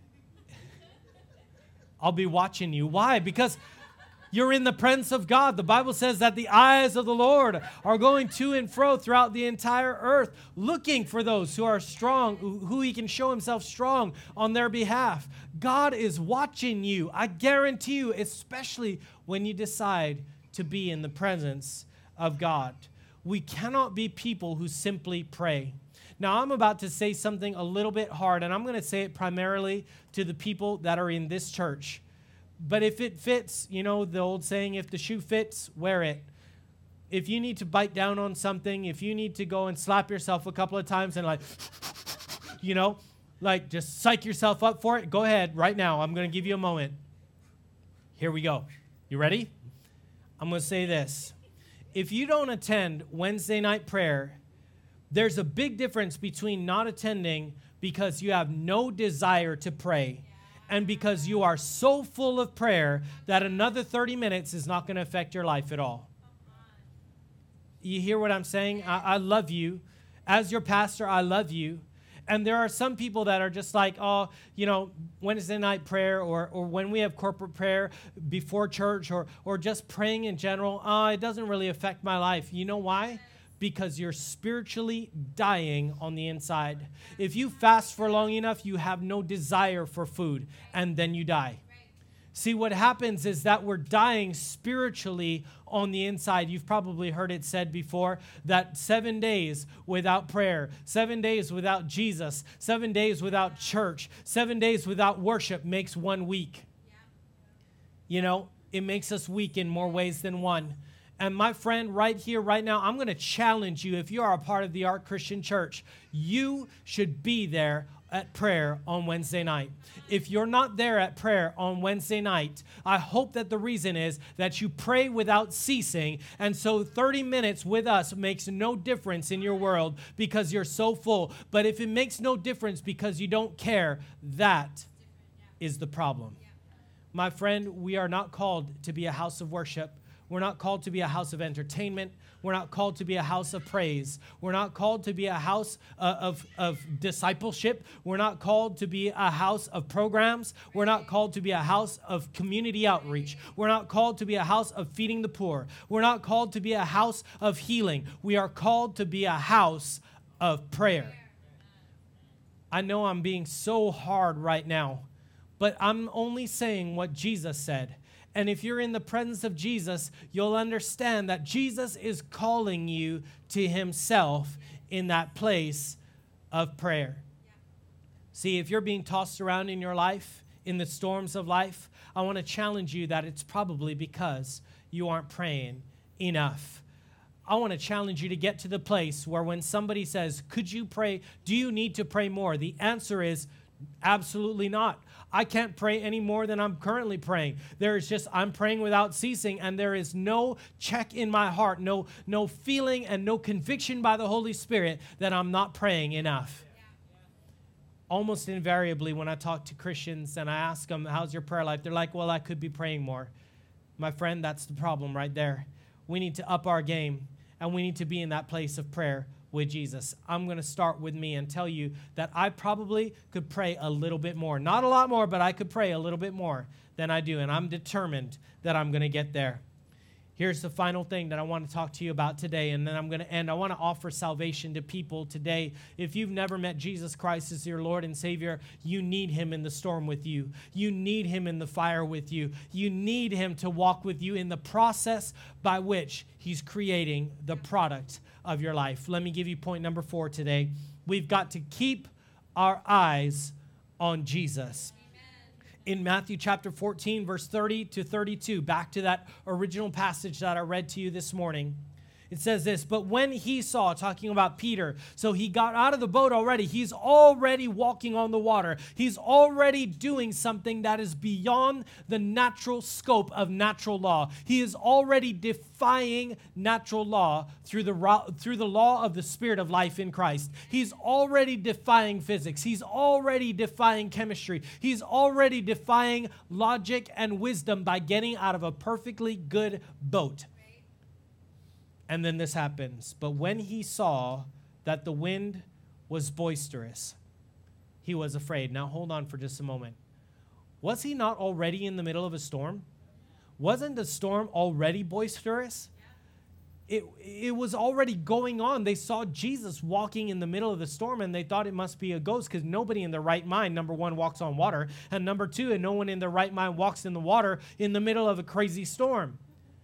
I'll be watching you. Why? Because you're in the presence of God. The Bible says that the eyes of the Lord are going to and fro throughout the entire earth, looking for those who are strong, who he can show himself strong on their behalf. God is watching you. I guarantee you, especially when you decide to be in the presence of God. We cannot be people who simply pray. Now, I'm about to say something a little bit hard, and I'm going to say it primarily to the people that are in this church. But if it fits, you know, the old saying, if the shoe fits, wear it. If you need to bite down on something, if you need to go and slap yourself a couple of times and like, you know, like just psych yourself up for it, go ahead right now. I'm going to give you a moment. Here we go. You ready? I'm going to say this. If you don't attend Wednesday night prayer, there's a big difference between not attending because you have no desire to pray and because you are so full of prayer that another thirty minutes is not going to affect your life at all. You hear what I'm saying? I, I love you. As your pastor, I love you. And there are some people that are just like, oh, you know, Wednesday night prayer or or when we have corporate prayer before church or or just praying in general, oh, it doesn't really affect my life. You know why? Because you're spiritually dying on the inside. If you fast for long enough, you have no desire for food, and then you die. See, what happens is that we're dying spiritually on the inside. You've probably heard it said before that seven days without prayer, seven days without Jesus, seven days without church, seven days without worship makes one week. You know, it makes us weak in more ways than one. And my friend, right here, right now, I'm going to challenge you. If you are a part of the Ark Christian Church, you should be there at prayer on Wednesday night. If you're not there at prayer on Wednesday night, I hope that the reason is that you pray without ceasing. And so thirty minutes with us makes no difference in your world because you're so full. But if it makes no difference because you don't care, that is the problem. My friend, we are not called to be a house of worship. We're not called to be a house of entertainment. We're not called to be a house of praise. We're not called to be a house uh, of, of discipleship. We're not called to be a house of programs. We're not called to be a house of community outreach. We're not called to be a house of feeding the poor. We're not called to be a house of healing. We are called to be a house of prayer. I know I'm being so hard right now, but I'm only saying what Jesus said. And if you're in the presence of Jesus, you'll understand that Jesus is calling you to himself in that place of prayer. Yeah. See, if you're being tossed around in your life, in the storms of life, I want to challenge you that it's probably because you aren't praying enough. I want to challenge you to get to the place where when somebody says, could you pray? Do you need to pray more? The answer is absolutely not. I can't pray any more than I'm currently praying. There is just, I'm praying without ceasing, and there is no check in my heart, no, no feeling and no conviction by the Holy Spirit that I'm not praying enough. Yeah. Almost invariably when I talk to Christians and I ask them, how's your prayer life? They're like, well, I could be praying more. My friend, that's the problem right there. We need to up our game, and we need to be in that place of prayer with Jesus. I'm going to start with me and tell you that I probably could pray a little bit more. Not a lot more, but I could pray a little bit more than I do, and I'm determined that I'm going to get there. Here's the final thing that I want to talk to you about today, and then I'm going to end. I want to offer salvation to people today. If you've never met Jesus Christ as your Lord and Savior, you need him in the storm with you. You need him in the fire with you. You need him to walk with you in the process by which he's creating the product of your life. Let me give you point number four today. We've got to keep our eyes on Jesus. In Matthew chapter fourteen, verse thirty to thirty-two, back to that original passage that I read to you this morning. It says this, but when he saw, talking about Peter, so he got out of the boat already. He's already walking on the water. He's already doing something that is beyond the natural scope of natural law. He is already defying natural law through the, through the law of the Spirit of life in Christ. He's already defying physics. He's already defying chemistry. He's already defying logic and wisdom by getting out of a perfectly good boat. And then this happens. But when he saw that the wind was boisterous, he was afraid. Now hold on for just a moment. Was he not already in the middle of a storm? Wasn't the storm already boisterous? It, it was already going on. They saw Jesus walking in the middle of the storm, and they thought it must be a ghost because nobody in their right mind, number one, walks on water, and number two, and no one in their right mind walks in the water in the middle of a crazy storm.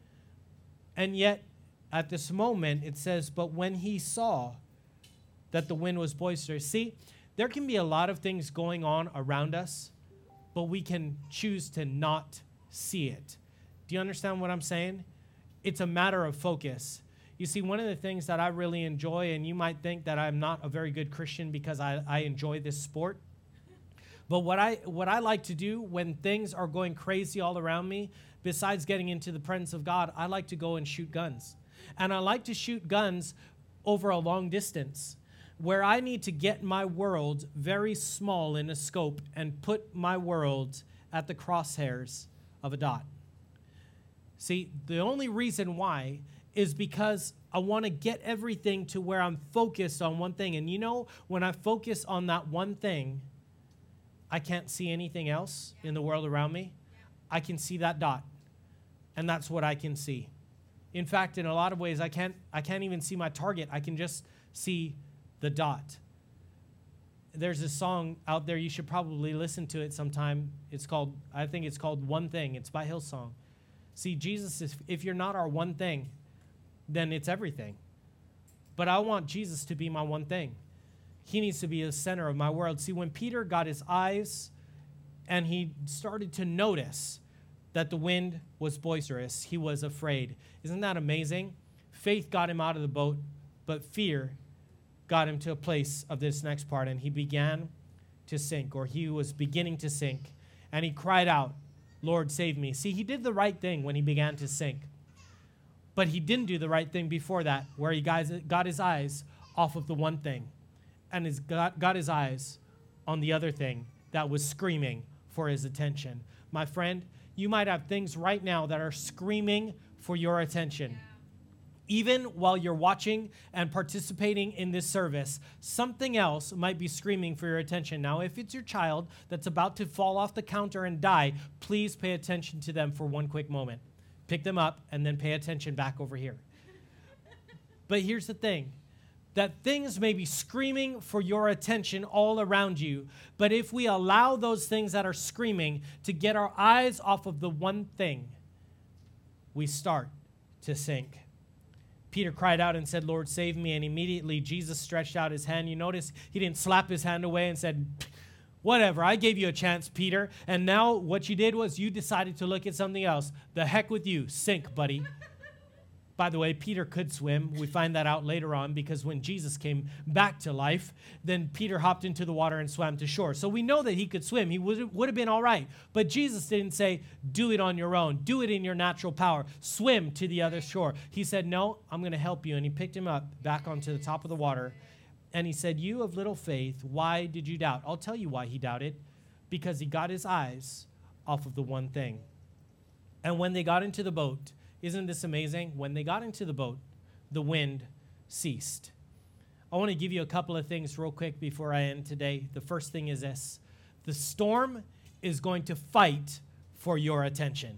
And yet, at this moment, it says, but when he saw that the wind was boisterous. See, there can be a lot of things going on around us, but we can choose to not see it. Do you understand what I'm saying? It's a matter of focus. You see, one of the things that I really enjoy, and you might think that I'm not a very good Christian because I, I enjoy this sport, but what I what I like to do when things are going crazy all around me, besides getting into the presence of God, I like to go and shoot guns. And I like to shoot guns over a long distance where I need to get my world very small in a scope and put my world at the crosshairs of a dot. See, the only reason why is because I want to get everything to where I'm focused on one thing. And you know, when I focus on that one thing, I can't see anything else in the world around me. I can see that dot, and that's what I can see. In fact, in a lot of ways, I can't, I can't even see my target. I can just see the dot. There's a song out there. You should probably listen to it sometime. It's called, I think it's called One Thing. It's by Hillsong. See, Jesus, is, if you're not our one thing, then it's everything. But I want Jesus to be my one thing. He needs to be the center of my world. See, when Peter got his eyes and he started to notice that the wind was boisterous, he was afraid. Isn't that amazing? Faith got him out of the boat, but fear got him to a place of this next part, and he began to sink, or he was beginning to sink, and he cried out, Lord, save me. See, he did the right thing when he began to sink, but he didn't do the right thing before that, where he got his eyes off of the one thing, and his, got, got his eyes on the other thing that was screaming for his attention. My friend, you might have things right now that are screaming for your attention. Even while you're watching and participating in this service, something else might be screaming for your attention. Now, if it's your child that's about to fall off the counter and die, please pay attention to them for one quick moment. Pick them up and then pay attention back over here. But here's the thing, that things may be screaming for your attention all around you, but if we allow those things that are screaming to get our eyes off of the one thing, we start to sink. Peter cried out and said, Lord, save me. And immediately Jesus stretched out his hand. You notice he didn't slap his hand away and said, whatever, I gave you a chance, Peter. And now what you did was you decided to look at something else. The heck with you. Sink, buddy. By the way, Peter could swim. We find that out later on because when Jesus came back to life, then Peter hopped into the water and swam to shore. So we know that he could swim. He would, would have been all right. But Jesus didn't say, do it on your own. Do it in your natural power. Swim to the other shore. He said, no, I'm going to help you. And he picked him up back onto the top of the water. And he said, you of little faith, why did you doubt? I'll tell you why he doubted. Because he got his eyes off of the one thing. And when they got into the boat, isn't this amazing? When they got into the boat, the wind ceased. I want to give you a couple of things real quick before I end today. The first thing is this. The storm is going to fight for your attention.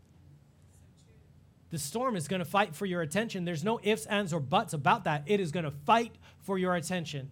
The storm is going to fight for your attention. There's no ifs, ands, or buts about that. It is going to fight for your attention.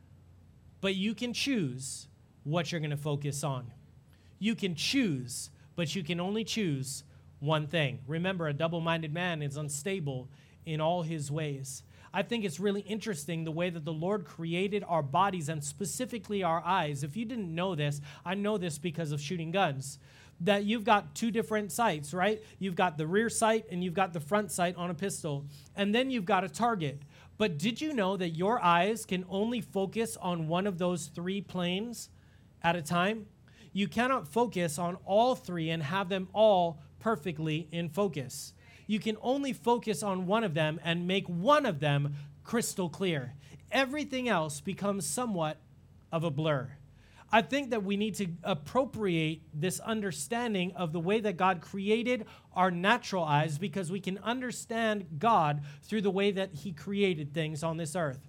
But you can choose what you're going to focus on. You can choose, but you can only choose one thing. Remember, a double-minded man is unstable in all his ways. I think it's really interesting the way that the Lord created our bodies and specifically our eyes. If you didn't know this, I know this because of shooting guns, that you've got two different sights, right? You've got the rear sight and you've got the front sight on a pistol, and then you've got a target. But did you know that your eyes can only focus on one of those three planes at a time? You cannot focus on all three and have them all perfectly in focus. You can only focus on one of them and make one of them crystal clear. Everything else becomes somewhat of a blur. I think that we need to appropriate this understanding of the way that God created our natural eyes because we can understand God through the way that he created things on this earth.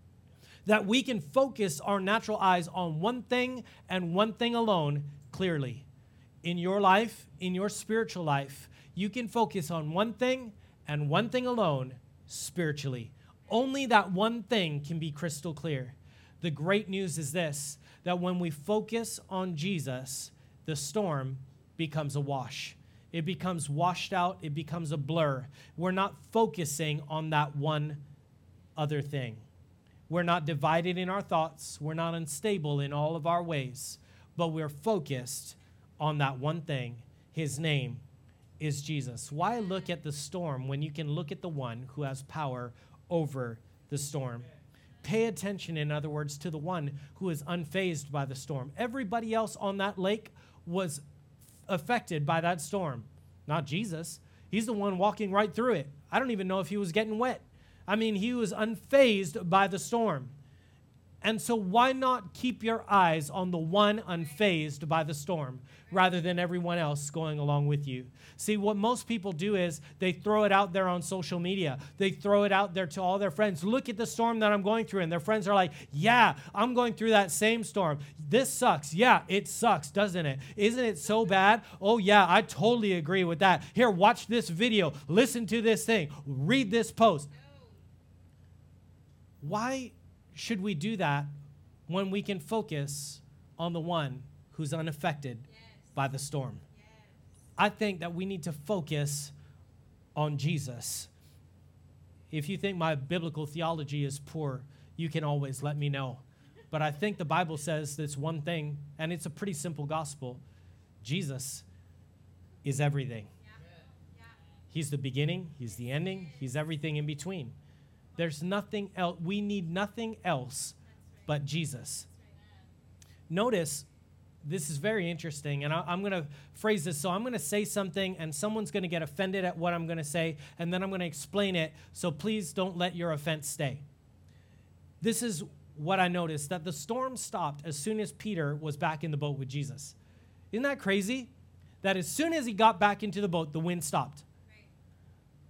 That we can focus our natural eyes on one thing and one thing alone clearly. In your life, in your spiritual life, you can focus on one thing and one thing alone spiritually. Only that one thing can be crystal clear. The great news is this, that when we focus on Jesus, the storm becomes a wash. It becomes washed out. It becomes a blur. We're not focusing on that one other thing. We're not divided in our thoughts. We're not unstable in all of our ways, but we're focused on that one thing. His name is Jesus. Why look at the storm when you can look at the one who has power over the storm? Pay attention, in other words, to the one who is unfazed by the storm. Everybody else on that lake was affected by that storm. Not Jesus. He's the one walking right through it. I don't even know if he was getting wet. I mean, he was unfazed by the storm. And so why not keep your eyes on the one unfazed by the storm rather than everyone else going along with you? See, what most people do is they throw it out there on social media. They throw it out there to all their friends. Look at the storm that I'm going through. And their friends are like, yeah, I'm going through that same storm. This sucks. Yeah, it sucks, doesn't it? Isn't it so bad? Oh, yeah, I totally agree with that. Here, watch this video. Listen to this thing. Read this post. Why should we do that when we can focus on the one who's unaffected yes. by the storm? Yes. I think that we need to focus on Jesus. If you think my biblical theology is poor, you can always let me know. But I think the Bible says this one thing, and it's a pretty simple gospel. Jesus is everything. Yeah. Yeah. He's the beginning, he's the ending, he's everything in between. There's nothing else. We need nothing else but Jesus. Notice, this is very interesting, and I, I'm going to phrase this. So I'm going to say something, and someone's going to get offended at what I'm going to say, and then I'm going to explain it, so please don't let your offense stay. This is what I noticed, that the storm stopped as soon as Peter was back in the boat with Jesus. Isn't that crazy? That as soon as he got back into the boat, the wind stopped.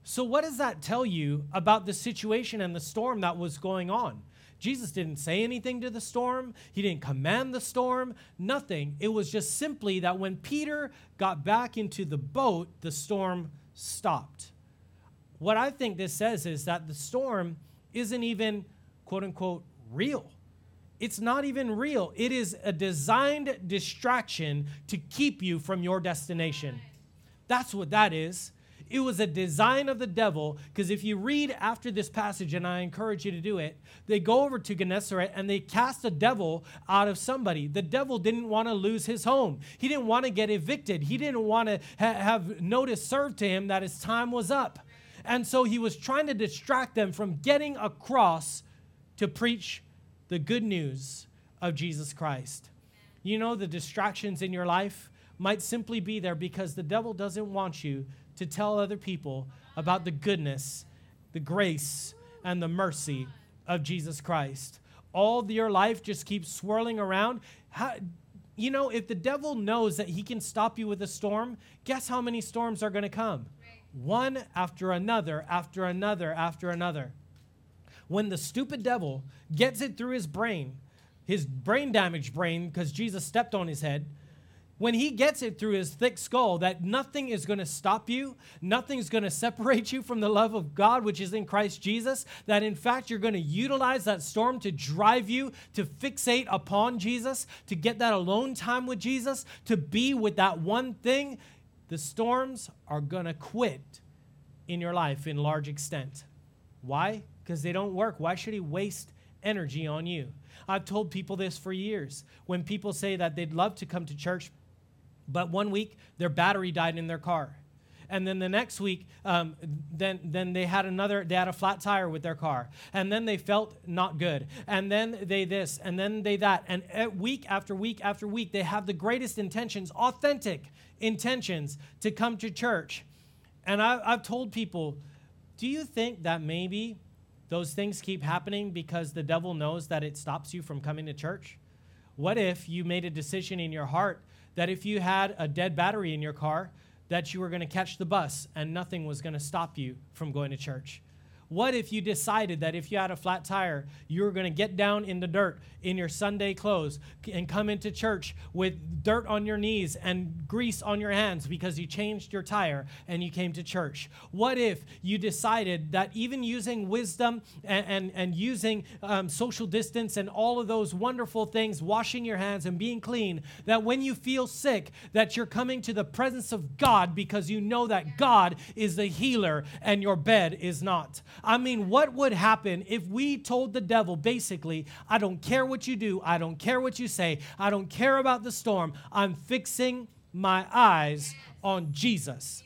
So what does that tell you about the situation and the storm that was going on? Jesus didn't say anything to the storm. He didn't command the storm, nothing. It was just simply that when Peter got back into the boat, the storm stopped. What I think this says is that the storm isn't even, quote unquote, real. It's not even real. It is a designed distraction to keep you from your destination. That's what that is. It was a design of the devil, because if you read after this passage, and I encourage you to do it, they go over to Gennesaret and they cast a devil out of somebody. The devil didn't want to lose his home. He didn't want to get evicted. He didn't want to ha- have notice served to him that his time was up. And so he was trying to distract them from getting across to preach the good news of Jesus Christ. You know, the distractions in your life might simply be there because the devil doesn't want you to tell other people about the goodness, the grace, and the mercy of Jesus Christ. All your life just keeps swirling around. How, you know, if the devil knows that he can stop you with a storm, guess how many storms are going to come? One after another, after another, after another. When the stupid devil gets it through his brain, his brain damaged brain, because Jesus stepped on his head, when he gets it through his thick skull that nothing is going to stop you, nothing's going to separate you from the love of God, which is in Christ Jesus, that in fact you're going to utilize that storm to drive you to fixate upon Jesus, to get that alone time with Jesus, to be with that one thing, the storms are going to quit in your life in large extent. Why? Because they don't work. Why should he waste energy on you? I've told people this for years. When people say that they'd love to come to church, but one week, their battery died in their car. And then the next week, um, then, then they had another, they had a flat tire with their car. And then they felt not good. And then they this, and then they that. And week after week after week, they have the greatest intentions, authentic intentions to come to church. And I, I've told people, do you think that maybe those things keep happening because the devil knows that it stops you from coming to church? What if you made a decision in your heart that if you had a dead battery in your car, that you were going to catch the bus and nothing was going to stop you from going to church? What if you decided that if you had a flat tire, you were going to get down in the dirt in your Sunday clothes and come into church with dirt on your knees and grease on your hands because you changed your tire and you came to church? What if you decided that even using wisdom and, and, and using um, social distance and all of those wonderful things, washing your hands and being clean, that when you feel sick, that you're coming to the presence of God because you know that God is the healer and your bed is not? I mean, what would happen if we told the devil, basically, I don't care what you do, I don't care what you say, I don't care about the storm, I'm fixing my eyes on Jesus?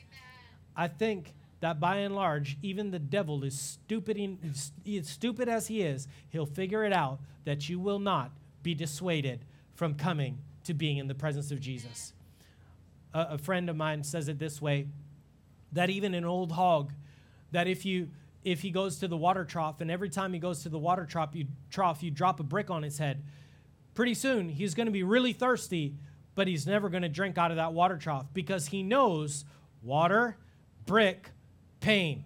I think that by and large, even the devil is stupid, as stupid as he is, he'll figure it out that you will not be dissuaded from coming to being in the presence of Jesus. A, a friend of mine says it this way, that even an old hog, that if you if he goes to the water trough, and every time he goes to the water trough, you, trough, you drop a brick on his head, pretty soon he's going to be really thirsty, but he's never going to drink out of that water trough because he knows water, brick, pain.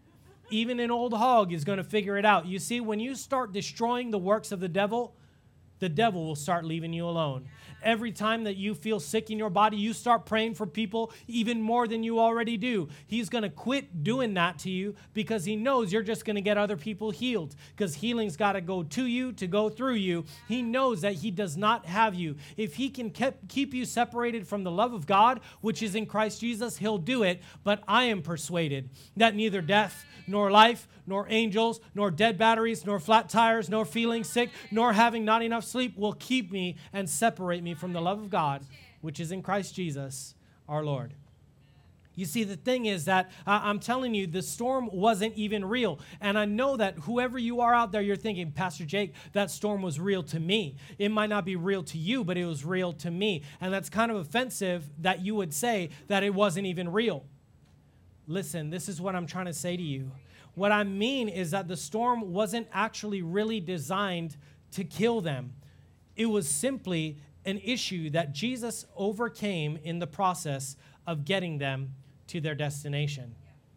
Even an old hog is going to figure it out. You see, when you start destroying the works of the devil, the devil will start leaving you alone. Every time that you feel sick in your body, you start praying for people even more than you already do. He's going to quit doing that to you because he knows you're just going to get other people healed, because healing's got to go to you to go through you. He knows that he does not have you. If he can keep, keep you separated from the love of God, which is in Christ Jesus, he'll do it. But I am persuaded that neither death nor life, nor angels, nor dead batteries, nor flat tires, nor feeling sick, nor having not enough sleep will keep me and separate me from the love of God, which is in Christ Jesus, our Lord. You see, the thing is that uh, I'm telling you, the storm wasn't even real. And I know that whoever you are out there, you're thinking, Pastor Jake, that storm was real to me. It might not be real to you, but it was real to me. And that's kind of offensive that you would say that it wasn't even real. Listen, this is what I'm trying to say to you. What I mean is that the storm wasn't actually really designed to kill them. It was simply an issue that Jesus overcame in the process of getting them to their destination.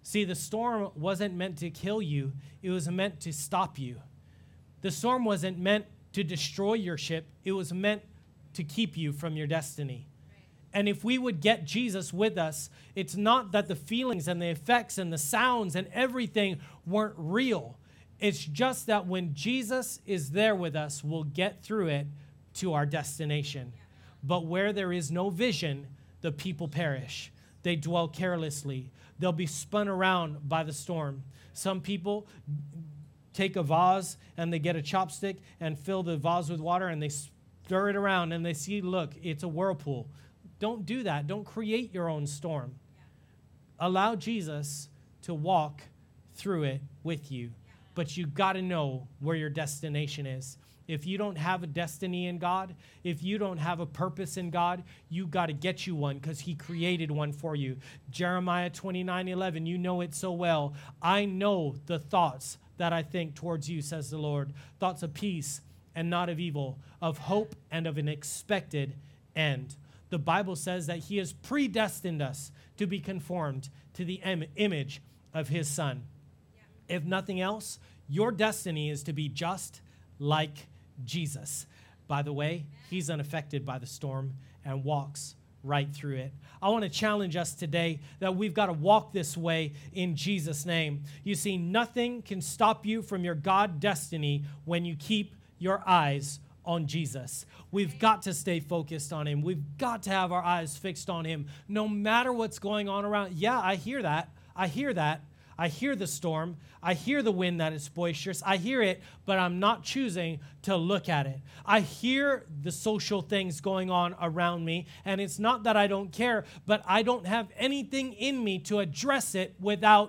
See, the storm wasn't meant to kill you. It was meant to stop you. The storm wasn't meant to destroy your ship. It was meant to keep you from your destiny. And if we would get Jesus with us, it's not that the feelings and the effects and the sounds and everything weren't real. It's just that when Jesus is there with us, we'll get through it to our destination. But where there is no vision, the people perish. They dwell carelessly. They'll be spun around by the storm. Some people take a vase and they get a chopstick and fill the vase with water and they stir it around and they see, look, it's a whirlpool. Don't do that. Don't create your own storm. Yeah. Allow Jesus to walk through it with you. Yeah. But you got to know where your destination is. If you don't have a destiny in God, if you don't have a purpose in God, you got to get you one because he created one for you. Jeremiah twenty-nine eleven, you know it so well. I know the thoughts that I think towards you, says the Lord. Thoughts of peace and not of evil, of hope and of an expected end. The Bible says that he has predestined us to be conformed to the im- image of his Son. Yeah. If nothing else, your destiny is to be just like Jesus. By the way, he's unaffected by the storm and walks right through it. I want to challenge us today that we've got to walk this way in Jesus' name. You see, nothing can stop you from your God destiny when you keep your eyes on Jesus. We've got to stay focused on him. We've got to have our eyes fixed on him, no matter what's going on around. Yeah, I hear that. I hear that. I hear the storm. I hear the wind that is boisterous. I hear it, but I'm not choosing to look at it. I hear the social things going on around me, and it's not that I don't care, but I don't have anything in me to address it without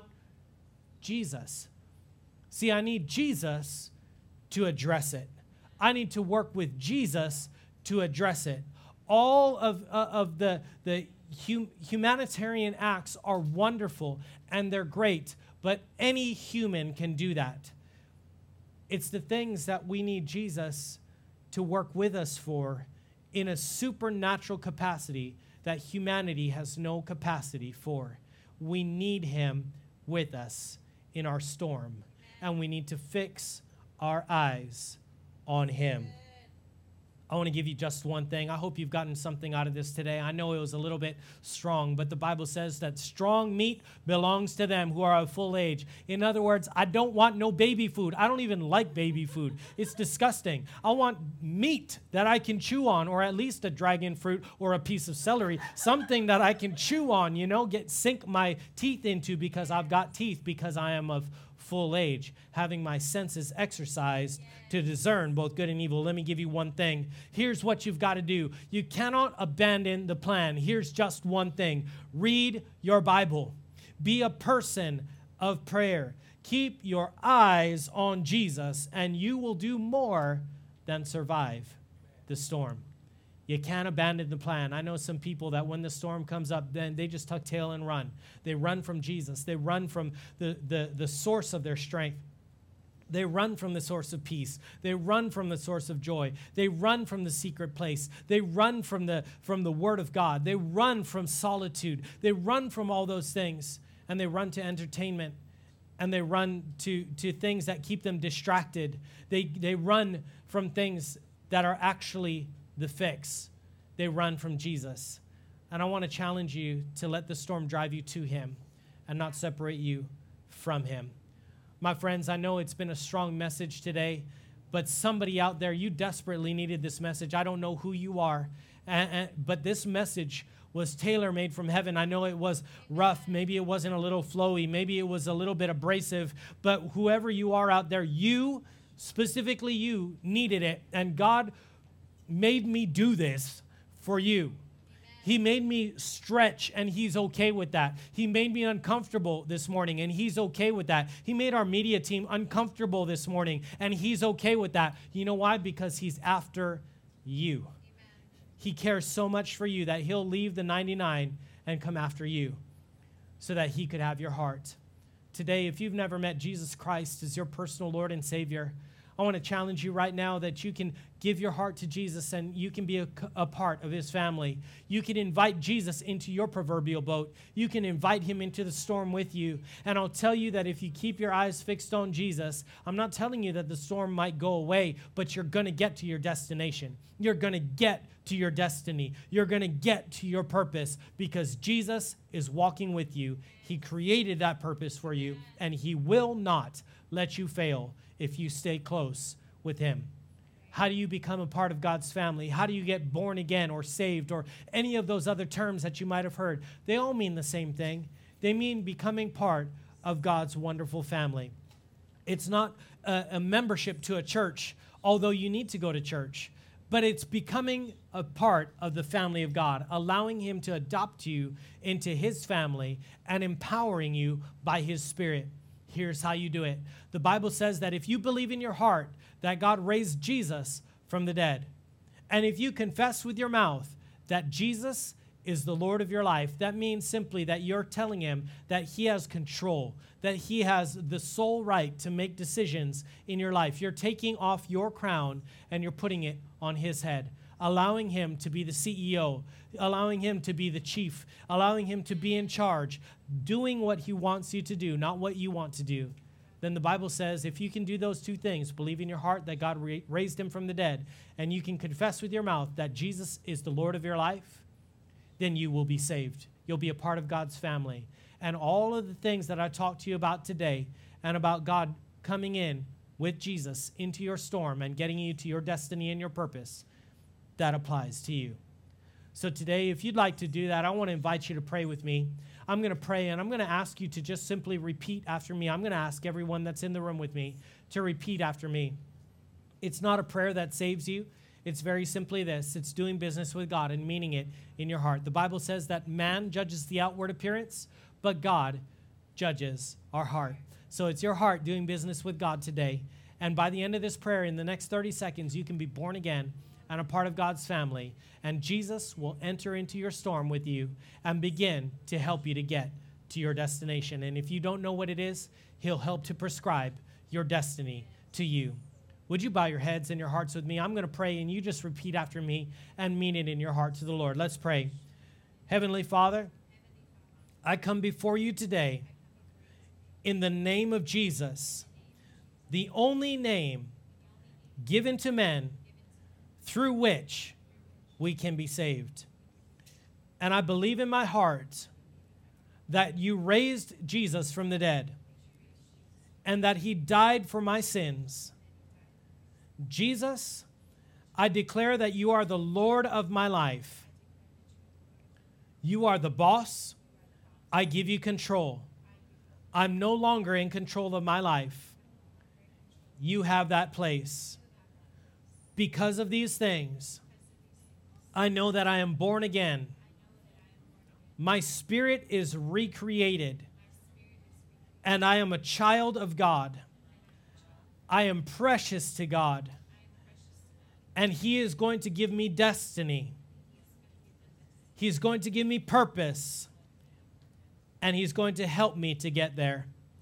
Jesus. See, I need Jesus to address it. I need to work with Jesus to address it. All of, uh, of the, the hum- humanitarian acts are wonderful and they're great, but any human can do that. It's the things that we need Jesus to work with us for in a supernatural capacity that humanity has no capacity for. We need him with us in our storm, and we need to fix our eyes on him. I want to give you just one thing. I hope you've gotten something out of this today. I know it was a little bit strong, but the Bible says that strong meat belongs to them who are of full age. In other words, I don't want no baby food. I don't even like baby food. It's disgusting. I want meat that I can chew on, or at least a dragon fruit or a piece of celery, something that I can chew on, you know, get sink my teeth into because I've got teeth because I am of full age, having my senses exercised to discern both good and evil. Let me give you one thing. Here's what you've got to do. You cannot abandon the plan. Here's just one thing. Read your Bible. Be a person of prayer. Keep your eyes on Jesus, and you will do more than survive the storm. You can't abandon the plan. I know some people that when the storm comes up, then they just tuck tail and run. They run from Jesus. They run from the, the, the source of their strength. They run from the source of peace. They run from the source of joy. They run from the secret place. They run from the, from the Word of God. They run from solitude. They run from all those things, and they run to entertainment, and they run to, to things that keep them distracted. They, they run from things that are actually the fix. They run from Jesus. And I want to challenge you to let the storm drive you to him and not separate you from him. My friends, I know it's been a strong message today, but somebody out there, you desperately needed this message. I don't know who you are, and, and, but this message was tailor-made from heaven. I know it was rough. Maybe it wasn't a little flowy. Maybe it was a little bit abrasive, but whoever you are out there, you, specifically you, needed it, and God made me do this for you. He made me stretch, and he's okay with that. He made me uncomfortable this morning, and he's okay with that. He made our media team uncomfortable this morning, and he's okay with that. You know why? Because he's after you. Amen. He cares so much for you that he'll leave the ninety-nine and come after you so that he could have your heart. Today, if you've never met Jesus Christ as your personal Lord and Savior, I want to challenge you right now that you can give your heart to Jesus and you can be a, a part of his family. You can invite Jesus into your proverbial boat. You can invite him into the storm with you. And I'll tell you that if you keep your eyes fixed on Jesus, I'm not telling you that the storm might go away, but you're going to get to your destination. You're going to get to your destiny. You're going to get to your purpose because Jesus is walking with you. He created that purpose for you, and he will not let you fail if you stay close with him. How do you become a part of God's family? How do you get born again or saved or any of those other terms that you might have heard? They all mean the same thing. They mean becoming part of God's wonderful family. It's not a, a membership to a church, although you need to go to church, but it's becoming a part of the family of God, allowing him to adopt you into his family and empowering you by his Spirit. Here's how you do it. The Bible says that if you believe in your heart that God raised Jesus from the dead, and if you confess with your mouth that Jesus is the Lord of your life, that means simply that you're telling him that he has control, that he has the sole right to make decisions in your life. You're taking off your crown and you're putting it on his head, allowing him to be the C E O, allowing him to be the chief, allowing him to be in charge, doing what he wants you to do, not what you want to do. Then the Bible says if you can do those two things, believe in your heart that God ra- raised him from the dead, and you can confess with your mouth that Jesus is the Lord of your life, then you will be saved. You'll be a part of God's family. And all of the things that I talked to you about today and about God coming in with Jesus into your storm and getting you to your destiny and your purpose, that applies to you. So today, if you'd like to do that, I want to invite you to pray with me. I'm going to pray, and I'm going to ask you to just simply repeat after me. I'm going to ask everyone that's in the room with me to repeat after me. It's not a prayer that saves you. It's very simply this. It's doing business with God and meaning it in your heart. The Bible says that man judges the outward appearance, but God judges our heart. So it's your heart doing business with God today. And by the end of this prayer, in the next thirty seconds, you can be born again and a part of God's family. And Jesus will enter into your storm with you and begin to help you to get to your destination. And if you don't know what it is, he'll help to prescribe your destiny to you. Would you bow your heads and your hearts with me? I'm going to pray, and you just repeat after me and mean it in your heart to the Lord. Let's pray. Heavenly Father, I come before you today in the name of Jesus, the only name given to men through which we can be saved. And I believe in my heart that you raised Jesus from the dead and that he died for my sins. Jesus, I declare that you are the Lord of my life. You are the boss. I give you control. I'm no longer in control of my life. You have that place. Because of these things, I know that I am born again. My spirit is recreated, and I am a child of God. I am precious to God, and he is going to give me destiny. He's going to give me purpose, and he's going to help me to get there.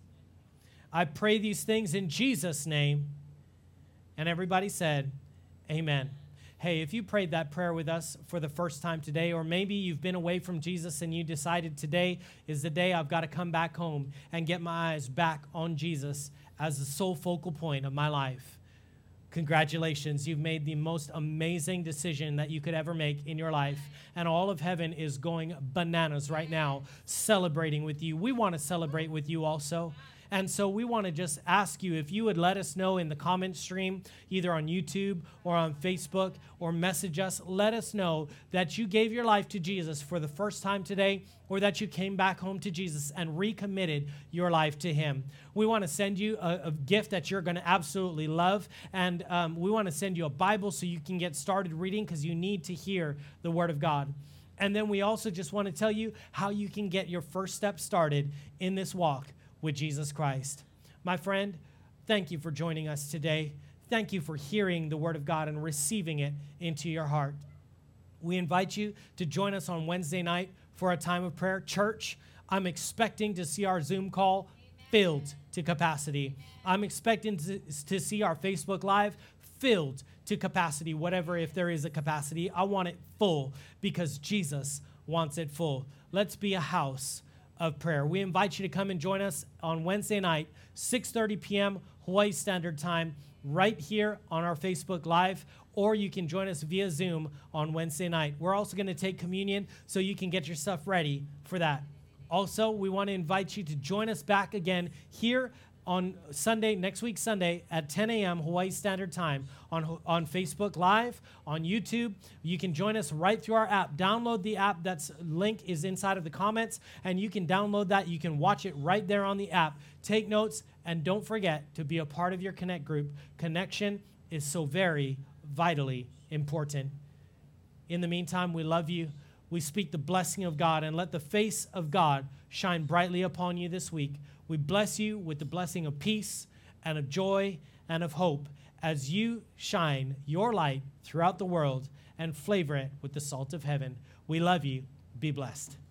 I pray these things in Jesus' name, and everybody said, amen. Hey, if you prayed that prayer with us for the first time today, or maybe you've been away from Jesus and you decided today is the day I've got to come back home and get my eyes back on Jesus as the sole focal point of my life, congratulations. You've made the most amazing decision that you could ever make in your life, and all of heaven is going bananas right now, celebrating with you. We want to celebrate with you also. And so we want to just ask you if you would let us know in the comment stream, either on YouTube or on Facebook, or message us. Let us know that you gave your life to Jesus for the first time today, or that you came back home to Jesus and recommitted your life to him. We want to send you a, a gift that you're going to absolutely love. And um, we want to send you a Bible so you can get started reading, because you need to hear the Word of God. And then we also just want to tell you how you can get your first step started in this walk with Jesus Christ. My friend, thank you for joining us today. Thank you for hearing the Word of God and receiving it into your heart. We invite you to join us on Wednesday night for a time of prayer. Church, I'm expecting to see our Zoom call filled to capacity. I'm expecting to, to see our Facebook Live filled to capacity, whatever, if there is a capacity. I want it full because Jesus wants it full. Let's be a house of prayer. We invite you to come and join us on Wednesday night, six thirty p.m. Hawaii Standard Time, right here on our Facebook Live, or you can join us via Zoom on Wednesday night. We're also going to take communion, so you can get your stuff ready for that. Also, we want to invite you to join us back again here on Sunday, next week Sunday at ten a.m. Hawaii Standard Time on, on Facebook Live, on YouTube. You can join us right through our app. Download the app. That's link is inside of the comments, and you can download that. You can watch it right there on the app. Take notes, and don't forget to be a part of your Connect group. Connection is so very vitally important. In the meantime, we love you. We speak the blessing of God, and let the face of God shine brightly upon you this week. We bless you with the blessing of peace and of joy and of hope as you shine your light throughout the world and flavor it with the salt of heaven. We love you. Be blessed.